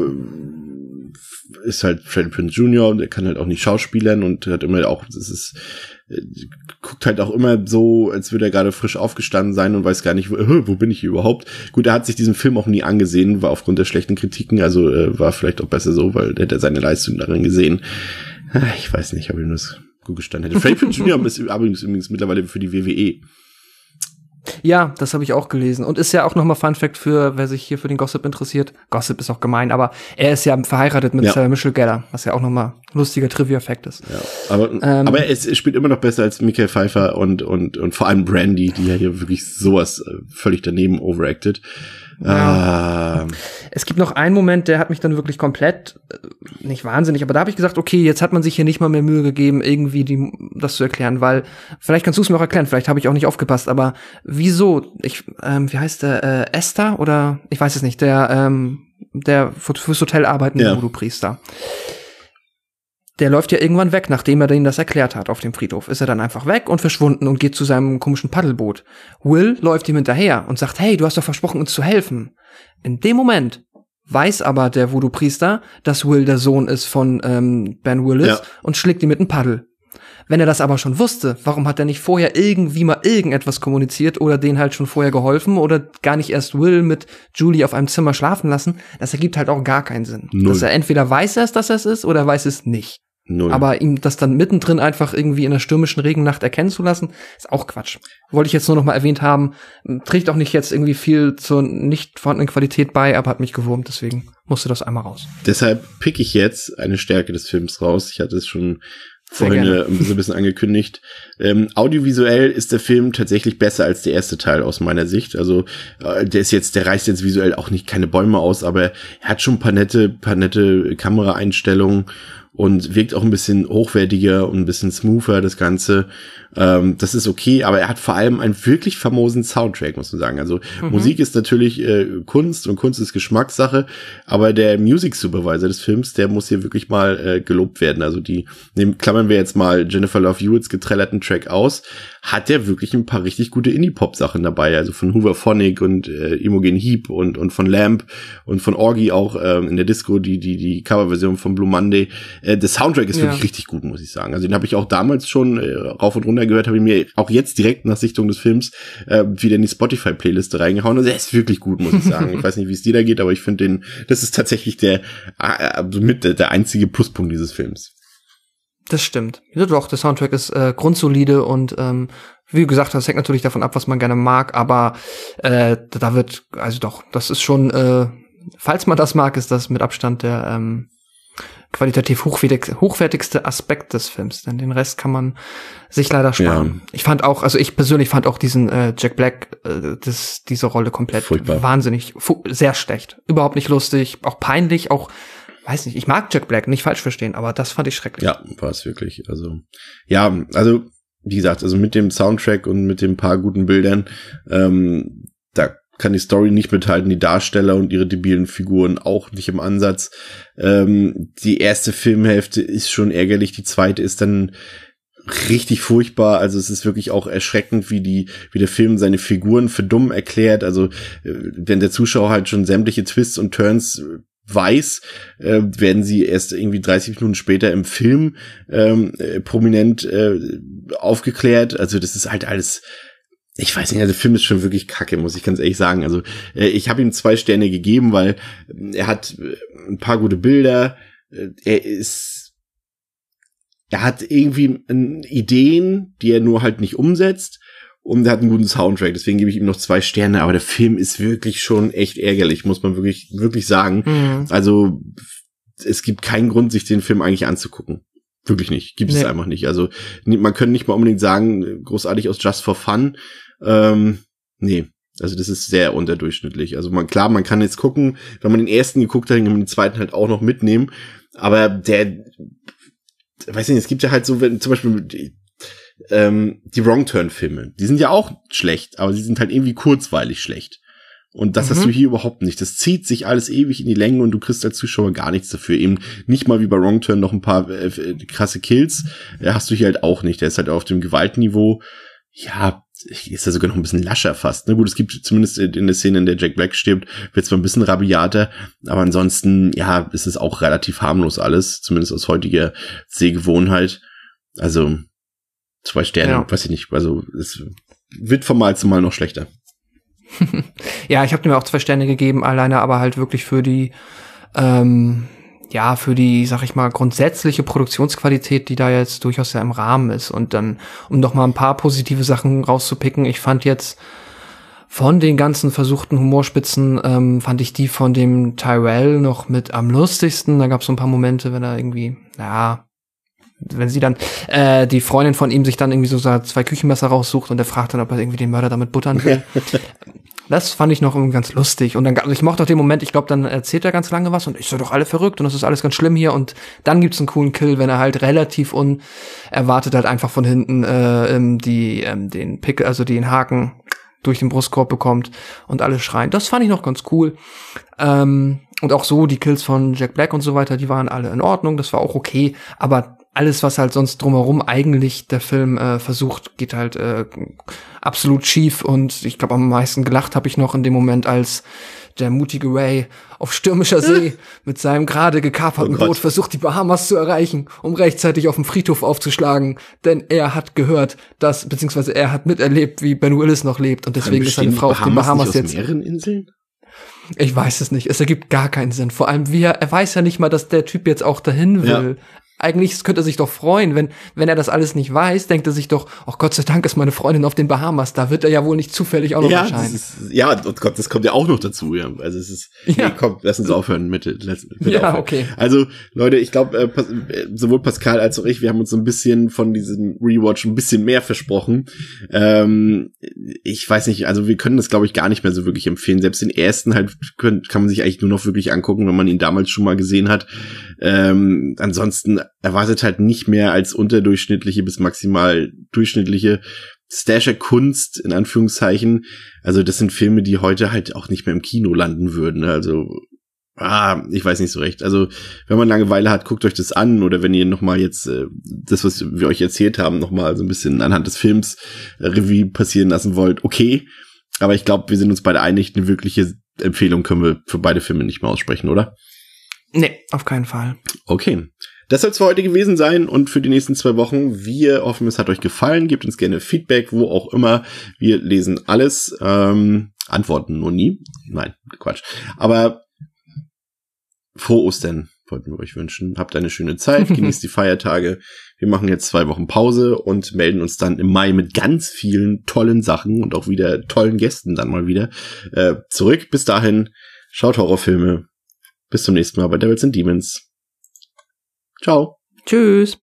ist halt Freddie Prinze Junior, der kann halt auch nicht schauspielern und hat immer auch, das ist, äh, guckt halt auch immer so, als würde er gerade frisch aufgestanden sein und weiß gar nicht, wo, äh, wo bin ich hier überhaupt. Gut, er hat sich diesen Film auch nie angesehen, war aufgrund der schlechten Kritiken, also äh, war vielleicht auch besser so, weil er hätte seine Leistung darin gesehen. Ich weiß nicht, ob ihm das gut gestanden hätte. Freddie Prinze Junior ist übrigens, übrigens mittlerweile für die W W E. Ja, das habe ich auch gelesen. Und ist ja auch nochmal Fun Fact für, wer sich hier für den Gossip interessiert. Gossip ist auch gemein, aber er ist ja verheiratet mit ja. Sarah Michelle Gellar, was ja auch nochmal lustiger Trivia-Fact ist. Ja, aber, ähm, aber es, es spielt immer noch besser als Michael Pfeiffer und, und, und vor allem Brandy, die ja hier wirklich sowas völlig daneben overacted. Ja. Ah. Es gibt noch einen Moment, der hat mich dann wirklich komplett, nicht wahnsinnig, aber da habe ich gesagt, okay, jetzt hat man sich hier nicht mal mehr Mühe gegeben, irgendwie die, das zu erklären, weil, vielleicht kannst du es mir auch erklären, vielleicht habe ich auch nicht aufgepasst, aber wieso, ich, ähm, wie heißt der, äh, Esther oder, ich weiß es nicht, der, ähm, der fürs Hotel arbeitende ja. Voodoo-Priester. Der läuft ja irgendwann weg, nachdem er denen das erklärt hat auf dem Friedhof. Ist er dann einfach weg und verschwunden und geht zu seinem komischen Paddelboot. Will läuft ihm hinterher und sagt, hey, du hast doch versprochen, uns zu helfen. In dem Moment weiß aber der Voodoo-Priester, dass Will der Sohn ist von ähm, Ben Willis ja. und schlägt ihn mit einem Paddel. Wenn er das aber schon wusste, warum hat er nicht vorher irgendwie mal irgendetwas kommuniziert oder denen halt schon vorher geholfen oder gar nicht erst Will mit Julie auf einem Zimmer schlafen lassen? Das ergibt halt auch gar keinen Sinn. Null. Dass er entweder weiß erst, dass er es ist oder weiß es nicht. Null. Aber ihm das dann mittendrin einfach irgendwie in einer stürmischen Regennacht erkennen zu lassen, ist auch Quatsch. Wollte ich jetzt nur noch mal erwähnt haben. Trägt auch nicht jetzt irgendwie viel zur nicht vorhandenen Qualität bei, aber hat mich gewurmt, deswegen musste das einmal raus. Deshalb pick ich jetzt eine Stärke des Films raus. Ich hatte es schon vorhin ein bisschen, ein bisschen angekündigt. Ähm, audiovisuell ist der Film tatsächlich besser als der erste Teil aus meiner Sicht. Also äh, der ist jetzt, der reißt jetzt visuell auch nicht keine Bäume aus, aber er hat schon ein paar nette, paar nette Kameraeinstellungen und wirkt auch ein bisschen hochwertiger und ein bisschen smoother, das Ganze. Ähm, das ist okay, aber er hat vor allem einen wirklich famosen Soundtrack, muss man sagen. Also mhm. Musik ist natürlich äh, Kunst und Kunst ist Geschmackssache, aber der Music Supervisor des Films, der muss hier wirklich mal äh, gelobt werden. Also die, nehmen, klammern wir jetzt mal Jennifer Love Hewitt's geträllerten Track aus, hat der wirklich ein paar richtig gute Indie-Pop-Sachen dabei, also von Hooverphonic und äh, Imogen Heap und und von Lamb und von Orgy auch äh, in der Disco, die die die Coverversion von Blue Monday. Äh, der Soundtrack ist ja. wirklich richtig gut, muss ich sagen. Also den habe ich auch damals schon äh, rauf und runter gehört, habe ich mir auch jetzt direkt nach Sichtung des Films äh, wieder in die Spotify-Playliste reingehauen. Also der ist wirklich gut, muss ich sagen. Ich weiß nicht, wie es dir da geht, aber ich finde den, das ist tatsächlich der äh, mit der, der einzige Pluspunkt dieses Films. Das stimmt. Ja, doch, der Soundtrack ist äh, grundsolide und ähm, wie gesagt, das hängt natürlich davon ab, was man gerne mag, aber äh, da wird, also doch, das ist schon, äh, falls man das mag, ist das mit Abstand der ähm, qualitativ hochwertig, hochwertigste Aspekt des Films, denn den Rest kann man sich leider sparen. Ja. Ich fand auch, also ich persönlich fand auch diesen äh, Jack Black, äh, das, diese Rolle komplett Furchtbar. wahnsinnig, fu- sehr schlecht, überhaupt nicht lustig, auch peinlich, auch weiß nicht, ich mag Jack Black, nicht falsch verstehen, aber das fand ich schrecklich. Ja, war es wirklich. Also, ja, also, wie gesagt, also mit dem Soundtrack und mit den paar guten Bildern, ähm, da kann die Story nicht mithalten, die Darsteller und ihre debilen Figuren auch nicht im Ansatz. Ähm, die erste Filmhälfte ist schon ärgerlich, die zweite ist dann richtig furchtbar, also es ist wirklich auch erschreckend, wie die, wie der Film seine Figuren für dumm erklärt, also wenn der Zuschauer halt schon sämtliche Twists und Turns weiß, äh, werden sie erst irgendwie dreißig Minuten später im Film ähm, äh, prominent äh, aufgeklärt. Also das ist halt alles, ich weiß nicht, also der Film ist schon wirklich kacke, muss ich ganz ehrlich sagen. Also äh, ich habe ihm zwei Sterne gegeben, weil er hat äh, ein paar gute Bilder, äh, er ist, er hat irgendwie äh, Ideen, die er nur halt nicht umsetzt. Und er hat einen guten Soundtrack, deswegen gebe ich ihm noch zwei Sterne, aber der Film ist wirklich schon echt ärgerlich, muss man wirklich, wirklich sagen. Mhm. Also, es gibt keinen Grund, sich den Film eigentlich anzugucken. Wirklich nicht. Gibt nee. es einfach nicht. Also, man kann nicht mal unbedingt sagen, großartig aus Just for Fun. Ähm, nee. Also, das ist sehr unterdurchschnittlich. Also, man, klar, man kann jetzt gucken, wenn man den ersten geguckt hat, kann man den zweiten halt auch noch mitnehmen. Aber der, weiß nicht, es gibt ja halt so, wenn, zum Beispiel, Ähm, die Wrong-Turn-Filme, die sind ja auch schlecht, aber sie sind halt irgendwie kurzweilig schlecht. Und das mhm. hast du hier überhaupt nicht. Das zieht sich alles ewig in die Länge und du kriegst als Zuschauer gar nichts dafür. Eben nicht mal wie bei Wrong Turn noch ein paar äh, krasse Kills. Äh, hast du hier halt auch nicht. Der ist halt auf dem Gewaltniveau, ja, ist ja sogar noch ein bisschen lascher fast. Na gut, es gibt zumindest in der Szene, in der Jack Black stirbt, wird zwar ein bisschen rabiater, aber ansonsten, ja, ist es auch relativ harmlos alles, zumindest aus heutiger Sehgewohnheit. Also zwei Sterne, ja. weiß ich nicht. Also es wird von Mal zu Mal noch schlechter. Ja, ich habe dem auch zwei Sterne gegeben, alleine aber halt wirklich für die, ähm, ja, für die, sag ich mal, grundsätzliche Produktionsqualität, die da jetzt durchaus ja im Rahmen ist. Und dann, um noch mal ein paar positive Sachen rauszupicken, ich fand jetzt von den ganzen versuchten Humorspitzen, ähm, fand ich die von dem Tyrell noch mit am lustigsten. Da gab es so ein paar Momente, wenn er irgendwie, ja, wenn sie dann, äh, die Freundin von ihm sich dann irgendwie so zwei Küchenmesser raussucht und er fragt dann, ob er irgendwie den Mörder damit buttern will. Das fand ich noch irgendwie ganz lustig. Und dann, also ich mochte auch den Moment, ich glaube, dann erzählt er ganz lange was und ich so doch alle verrückt und das ist alles ganz schlimm hier. Und dann gibt's einen coolen Kill, wenn er halt relativ unerwartet halt einfach von hinten äh, die ähm, den Pick, also den Haken durch den Brustkorb bekommt und alle schreien. Das fand ich noch ganz cool. Ähm, und auch so die Kills von Jack Black und so weiter, die waren alle in Ordnung. Das war auch okay. Aber alles, was halt sonst drumherum eigentlich der Film äh, versucht, geht halt äh, absolut schief. Und ich glaube, am meisten gelacht habe ich noch in dem Moment, als der mutige Ray auf stürmischer See mit seinem gerade gekaperten Oh Boot versucht, die Bahamas zu erreichen, um rechtzeitig auf dem Friedhof aufzuschlagen. Denn er hat gehört, dass, beziehungsweise er hat miterlebt, wie Ben Willis noch lebt. Und deswegen ist seine Frau auf den Bahamas nicht aus jetzt. Mehreren Inseln? Ich weiß es nicht. Es ergibt gar keinen Sinn. Vor allem, wie er, er weiß ja nicht mal, dass der Typ jetzt auch dahin will. Ja. Eigentlich könnte er sich doch freuen, wenn wenn er das alles nicht weiß, denkt er sich doch, ach Gott sei Dank ist meine Freundin auf den Bahamas, da wird er ja wohl nicht zufällig auch noch ja, erscheinen. Das ist, ja, oh Gott, das kommt ja auch noch dazu. Ja. Also es ist, ja. nee, komm, lass uns aufhören mit, mit Ja, aufhören. okay. Also Leute, ich glaube, äh, sowohl Pascal als auch ich, wir haben uns so ein bisschen von diesem Rewatch ein bisschen mehr versprochen. Ähm, ich weiß nicht, also wir können das, glaube ich, gar nicht mehr so wirklich empfehlen. Selbst den ersten halt können, kann man sich eigentlich nur noch wirklich angucken, wenn man ihn damals schon mal gesehen hat. Ähm, ansonsten erwartet halt nicht mehr als unterdurchschnittliche bis maximal durchschnittliche Slasher-Kunst, in Anführungszeichen. Also das sind Filme, die heute halt auch nicht mehr im Kino landen würden. Also, ah, ich weiß nicht so recht. Also, wenn man Langeweile hat, guckt euch das an. Oder wenn ihr nochmal jetzt äh, das, was wir euch erzählt haben, nochmal so ein bisschen anhand des Films äh, Revue passieren lassen wollt, okay. Aber ich glaube, wir sind uns beide einig, eine wirkliche Empfehlung können wir für beide Filme nicht mehr aussprechen, oder? Nee, auf keinen Fall. Okay. Das soll es für heute gewesen sein und für die nächsten zwei Wochen. Wir hoffen, es hat euch gefallen. Gebt uns gerne Feedback, wo auch immer. Wir lesen alles. Ähm, antworten nur nie. Nein, Quatsch. Aber frohe Ostern wollten wir euch wünschen. Habt eine schöne Zeit. Genießt die Feiertage. Wir machen jetzt zwei Wochen Pause und melden uns dann im Mai mit ganz vielen tollen Sachen und auch wieder tollen Gästen dann mal wieder äh, zurück. Bis dahin, schaut Horrorfilme. Bis zum nächsten Mal bei Devils and Demons. Ciao. Tschüss.